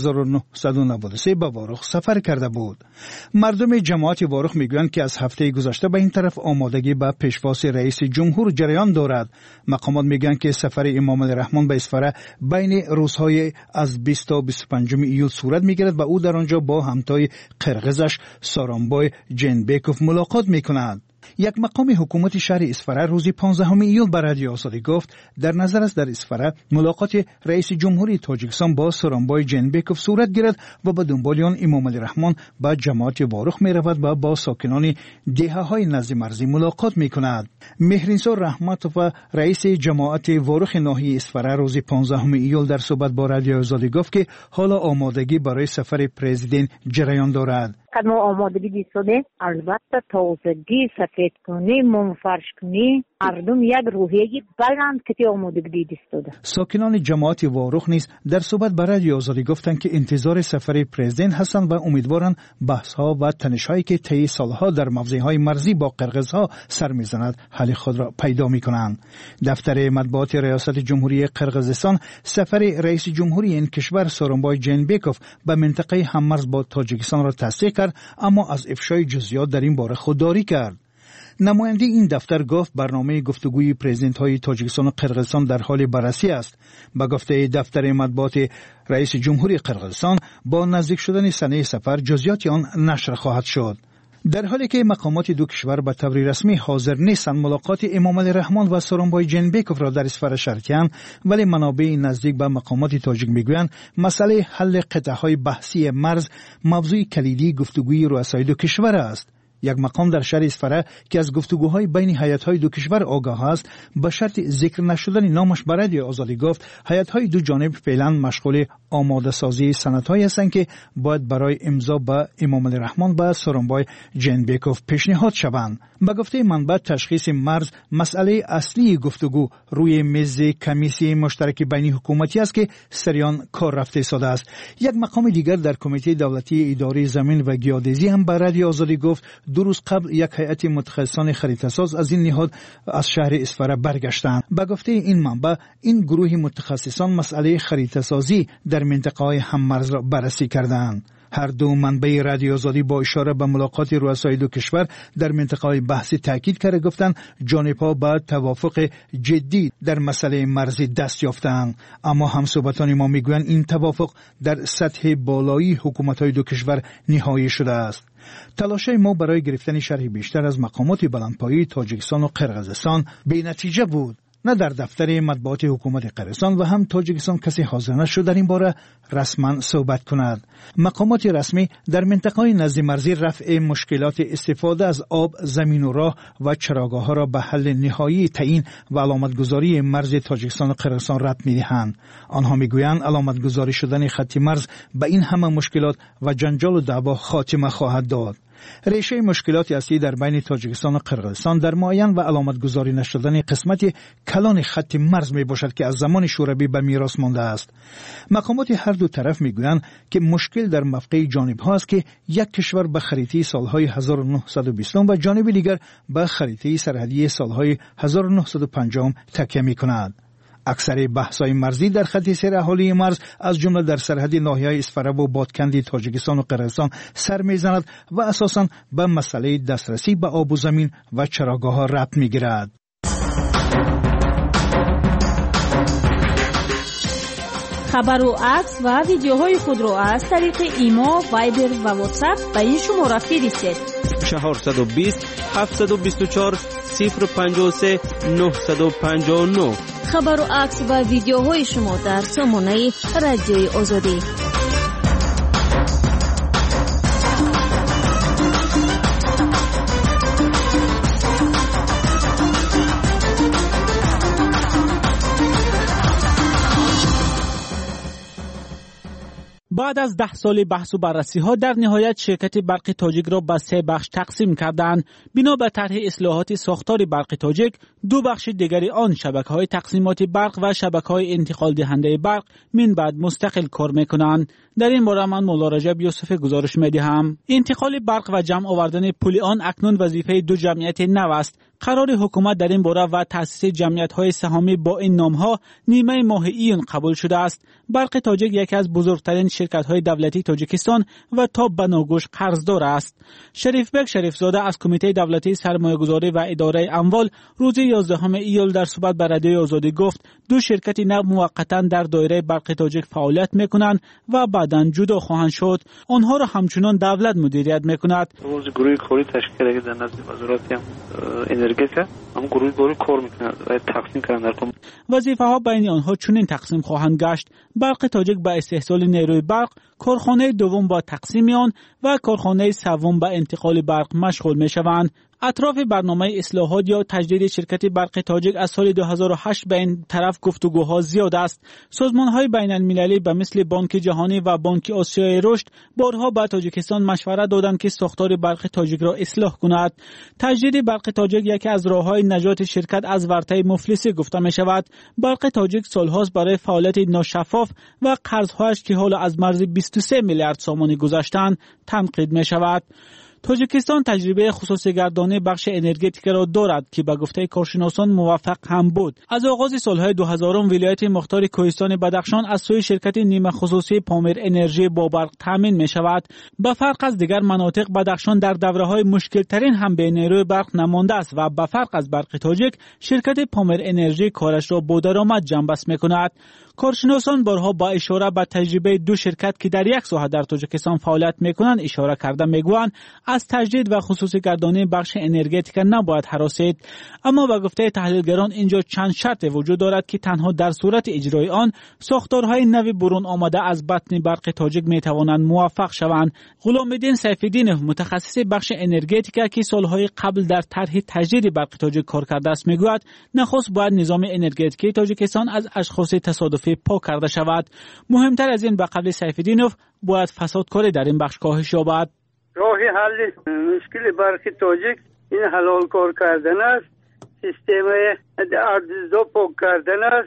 1993 به واروخ سفر کرده بود. مردم جماعت واروخ میگویند که از هفته گذشته به این طرف آمادگی به پیشواز رئیس جمهور جریان دارد. مقامات میگویند که سفر امام علی رحمان به اصفهان بین روزهای از 20 تا 25 ایول صورت میگیرد و او در آنجا با همتای قرقیزش سارانبای جنبیکوف ملاقات میکند. یک مقام حکومت شهر اصفهان روز 15 ایول به رادیو آزادی گفت در نظر است در اصفهان ملاقات رئیس جمهوری تاجیکستان با سورانبای جنبیکوف صورت گیرد و به دنبال آن امام علی رحمان به جماعت واروخ می رود و با ساکنان دهه‌های نزد مرزی ملاقات می کند. مهرینسا رحمت و رئیس جماعت واروخ ناحیه اصفهان روز 15 ایول در صحبت با رادیو آزادی گفت که حالا آمادگی برای سفر پرزیدنت جریان دارد. ما آمادگی دیسته البته تازگی سفید کنی منفرش کنی مردم یک روحیه بلند که آمادگی دیسته. ساکنان جماعت واروخ نیز در صحبت با رادیو آزادی گفتند که انتظار سفر پرزیدنت هستند و امیدوارند بحث‌ها و تنش‌هایی که طی سالها در موضع‌های مرزی با قرقیزها سر می‌زند حل خود را پیدا می‌کنند. دفتر مطبوعات ریاست جمهوری قرقیزستان سفر رئیس جمهوری این کشور سورانبای جنبیکوف به منطقه هممرز با تاجیکستان را تصدیق کرد، اما از افشای جزئیات در این باره خودداری کرد. نماینده این دفتر گفت برنامه گفتگوی پرزیدنت‌های تاجیکستان و قرقیزستان در حال بررسی است. با گفته دفتر مطبوعات رئیس جمهوری قرقیزستان با نزدیک شدن سنه سفر جزئیات آن نشر خواهد شد. در حالی که مقامات دو کشور به طور رسمی حاضر نیستند ملاقات امام علی رحمان و سورانبای جنبیکوف را در اصفهان شرطی‌اند، ولی منابع نزدیک به مقامات تاجیک میگویند مسئله حل قطعه‌های بحثی مرز موضوع کلیدی گفتگوی رؤسای دو کشور است. یک مقام در شهر اصفهان که از گفتگوهای بین هیئت‌های دو کشور آگاه است به شرط ذکر نشدن نامش به رادیو آزادی گفت هیئت‌های دو جانب فعلا مشغول آماده سازی سندهایی هستند که باید برای امضا به امام علی رحمان و سورانبای جنبیکوف پیشنهاد شوند. به گفته منبع تشخیص مرز مسئله اصلی گفتگو روی میز کمیسیون مشترک بین حکومتی است که سریان کار رفته ایستاده است. یک مقام دیگر در کمیته دولتی اداره زمین و گیاه‌دزدی هم به رادیو آزادی گفت 2 روز قبل یک هیئت متخصصان خریدارساز از این نهاد از شهر اصفهان برگشتند. به گفته این منبع این گروه متخصصان مسئله خریدارسازی در منطقه‌های هممرز را بررسی کردند. هر دو منبع رادیو آزادی با اشاره به ملاقات رؤسای دو کشور در منطقه‌های بحثی تاکید کرده گفتند جانب‌ها با توافق جدی در مسئله مرزی دست یافتند، اما همصحبتان ما میگویند این توافق در سطح بالایی حکومت‌های دو کشور نهایی شده است. تلاش‌های ما برای گرفتن شرح بیشتر از مقامات بلندپایه تاجیکستان و قرقیزستان بی‌نتیجه بود. نه در دفتر مطبوعات حکومت قرقیزستان و هم تاجیکستان کسی حاضر نشد در این باره رسما صحبت کند. مقامات رسمی در منطقه‌های نزد مرزی رفع مشکلات استفاده از آب، زمین و راه و چراگاه‌ها را به حل نهایی تعیین و علامتگذاری مرز تاجیکستان و قرقیزستان ربط می‌دهند. آنها می‌گویند علامتگذاری شدن خط مرز به این همه مشکلات و جنجال و دعوا خاتمه خواهد داد. ریشه مشکلات اصلی در بین تاجیکستان و قرقیزستان در معین و علامت گذاری نشدن قسمت کلان خط مرز می باشد که از زمان شوروی به میراث مانده است. مقامات هر دو طرف می گویند که مشکل در موقع جانب ها است که یک کشور به خریطه سالهای 1920 و جانب دیگر به خریطه سرحدی سالهای 1950 تکیه می کند. اکثر بحث‌های مرزی در خط سیر اهالی مرز از جمله در سرحد ناحیه اسفراب و بادکندی تاجیکستان و قرقیزستان سر می‌زند و اساساً به مسئله دسترسی به آب و زمین و چراگاه‌ها ربط می‌گیرد. خبر و عکس و ویدیوهای خود را از طریق ایما، وایبر و واتساپ به این شماره فرستید: 420 724 053 959. خبر و عکس و ویدیوهای شما در سامانه رادیوی آزادی. بعد از 10 سال بحث و بررسی ها در نهایت شرکت برق تاجیک را به 3 بخش تقسیم کردند. بنا به طرح اصلاحات ساختار برق تاجیک، 2 بخش دیگری آن شبکه‌های تقسیمات برق و شبکه‌های انتقال دهنده برق من بعد مستقل کار می‌کنند. در این باره من مولا رجب یوسف گزارش می‌دهم. انتقال برق و جمع آوردن پول آن اکنون وظیفه 2 جمعیت نو است. قرار حکومت در این باره و تأسیس جمعیت‌های سهامی با این نام‌ها نیمه ماه ایون قبول شده است. برق تاجیک یکی از بزرگترین شرکت‌های دولتی تاجیکستان و تا بناگوش قرضدار است. شریفبک شریفزاده از کمیته دولتی سرمایه‌گذاری و اداره اموال روز 11 ایول در صحبت با رادیوی آزادی گفت 2 شرکت نو موقتاً در دایره برق تاجیک فعالیت می‌کنند و بعداً جدا خواهند شد. آنها را همچنان دولت مدیریت می‌کند. روز گروه کاری تشکیل شده نزد وزارت انرژیکا هم گروه کار می‌کنند و تقسیم کردن. وظیفه‌ها بین آنها چنین تقسیم خواهند گشت: برق تاجیک به استحصال نیروی برق، کارخانه دوم با تقسیم آن و کارخانه سوم به انتقال برق مشغول می‌شوند. اطراف برنامه اصلاحات یا تجدید شرکت برق تاجیک از سال 2008 به این طرف گفتگوها زیاد است. سازمان‌های بین‌المللی به مثل بانک جهانی و بانک آسیای رشد بارها به تاجیکستان مشورت دادند که ساختار برق تاجیک را اصلاح کند. تجدید برق تاجیک یکی از راه‌های نجات شرکت از ورطه مفلسی گفته می‌شود. برق تاجیک سال‌هاست برای فعالیت ناشفاف و قرض‌هایش که حالا از مرز 23 میلیارد سامانی گذشتند تنقید می‌شود. تاجیکستان تجربه خصوصی گردانی بخش انرژتیک را دارد که به گفته کارشناسان موفق هم بود. از آغاز سالهای 2000 ولایت مختار کوهستان بدخشان از سوی شرکت نیمه خصوصی پامیر انرژی با برق تامین می شود. به فرق از دیگر مناطق بدخشان در دوره‌های مشکل ترین هم به نیروی برق نمانده است و به فرق از برق تاجیک شرکت پامیر انرژی کارش را با درآمد جنبست می کند. کارشناسان بارها با اشاره به تجربه 2 شرکت که در یک ساحه در تاجیکستان فعالیت می‌کنند اشاره کرده می‌گویند از تجدید و خصوصی گردانی بخش انرژتیک نباید هراسید. اما به گفته تحلیلگران اینجا چند شرط وجود دارد که تنها در صورت اجرای آن ساختارهای نوی برون آمده از بطن برق تاجیک می‌توانند موفق شوند. غلام‌الدین سیف‌الدینov متخصص بخش انرژتیک که سالهای قبل در طرح تجدید برق تاجیک کار کرده است می‌گوید نخست باید نظام انرژتیکی تاجیکستان از اشخاص تصادفی پاک کرده شود. مهمتر از این به قبل سیف‌الدینov باید فسادکاری در این بخش کاهش یابد. راه حل مشکل برق تاجیک این حلال کار کردن است، سیستم ارزیابی پاک کردن است،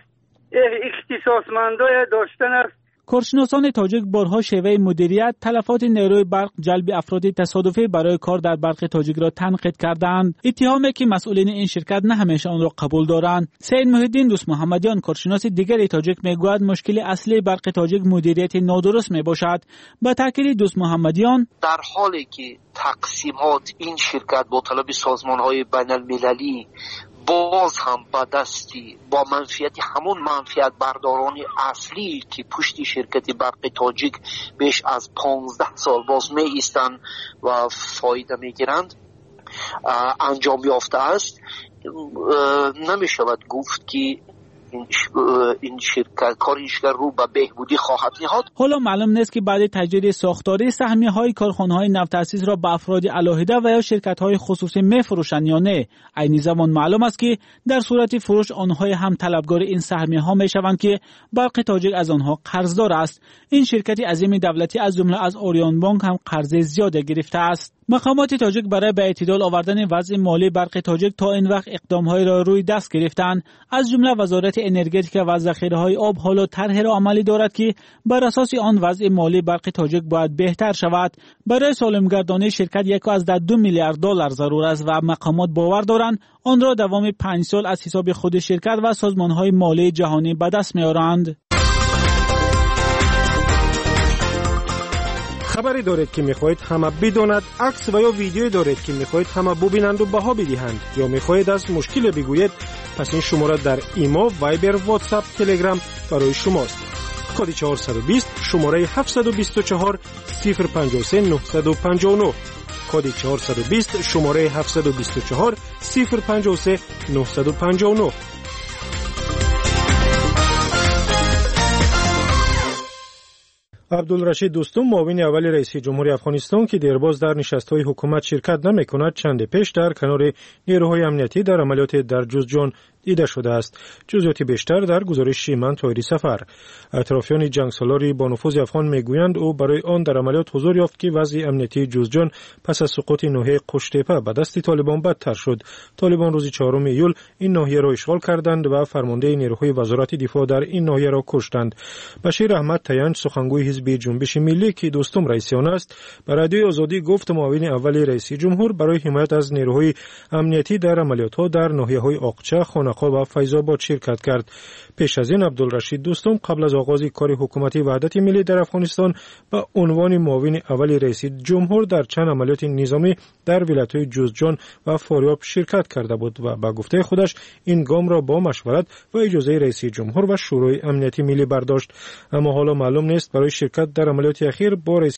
اختصاصمندای داشتن است. کارشناسان تاجیک بارها شیوه مدیریت تلفات نیروی برق جلب افراد تصادفی برای کار در برق تاجیک را تنقید کردند. اتهامی که مسئولین این شرکت نه همیشه آن را قبول دارند. سید محی‌الدین دوست محمدیان کارشناس دیگری تاجیک میگوید مشکل اصلی برق تاجیک مدیریت نادرست میباشد. با تاکید دوست محمدیان در حالی که تقسیمات این شرکت با طلب سازمان‌های بین‌المللی باز هم با دستی با منفیت همون منفیت برداران اصلی که پشت شرکت برق تاجیک بیش از 15 سال باز می ایستند و فایده می گیرند انجام یافته است. نمی شود گفت که این شرکت کارشگر رو به بهبودی خواهد نهاد. حالا معلوم نیست که بعد تجدید ساختاری سهمیه‌های کارخانه‌های نفت تأسیس را به افراد علاهده و یا شرکت‌های خصوصی می‌فروشند یا نه. عین زمان معلوم است که در صورت فروش آنها هم طلبکار این سهمیه‌ها می‌شوند که برق تاجیک از آنها قرضدار است. این شرکت عظیم دولتی از جمله از اوریون بانک هم قرض زیاد گرفته است. مقامات تاجیک برای به اعتدال آوردن وضع مالی برق تاجیک تا این وقت اقدام‌های را روی دست گرفتند. از جمله وزارت انرژتیک و ذخیره‌های آب حالا طرحی را عملی دارد که بر اساس آن وضع مالی برق تاجیک باید بهتر شود. برای سالمگردانی شرکت 1.2 میلیارد دلار ضرور است و مقامات باور دارند آن را دوام 5 سال از حساب خود شرکت و سازمان‌های مالی جهانی به دست می‌آورند. خبری دارید که میخواهید همه بداند، عکس و یا ویدیویی دارید که میخواهید همه ببینند و بها بدهند، یا میخواهید از مشکل بگویید، پس این شماره در ایما، وایبر، واتساپ، تلگرام برای شماست. کد 420 شماره 724 053 959. کد 420 شماره 724 053 959. عبدالرشید دوستم، معاون اول رئیس جمهوری افغانستان که دیرباز در نشست‌های حکومت شرکت نمی‌کند، چند پیش در کنار نیروهای امنیتی در عملیات در جوزجان دیده شده است. جزئیات بیشتر در گزارش من طاهری سفر. اطرافیان جنگسالاری با نفوذ افغان میگویند او برای آن در عملیات حضور یافت که وضع امنیتی جوزجان پس از سقوط ناحیه قشتیپه به دست طالبان بدتر شد. طالبان روز 4 ایول این ناحیه را اشغال کردند و فرمانده نیروهای وزارت دفاع در این ناحیه را کشتند. بشیر احمد تیانج، سخنگوی حزب جنبش ملی که دوستم رئیس آن است، به رادیوی آزادی گفت معاون اول رئیس جمهور برای حمایت از نیروهای امنیتی در عملیات‌ها در ناحیه‌های آقچه، خانقاه و فیض‌آباد شرکت کرد. پیش از این عبدالرشید دوستم قبل از آغاز کار حکومت وحدت ملی در افغانستان به عنوان معاون اول رئیس جمهور در چند عملیات نظامی در ولایت‌های جوزجان و فاریاب شرکت کرده بود و به گفته خودش این گام را با مشورت و اجازه رئیس جمهور و شورای امنیتی ملی برداشت. اما حالا معلوم نیست برای شرکت در عملیات اخیر با رئیس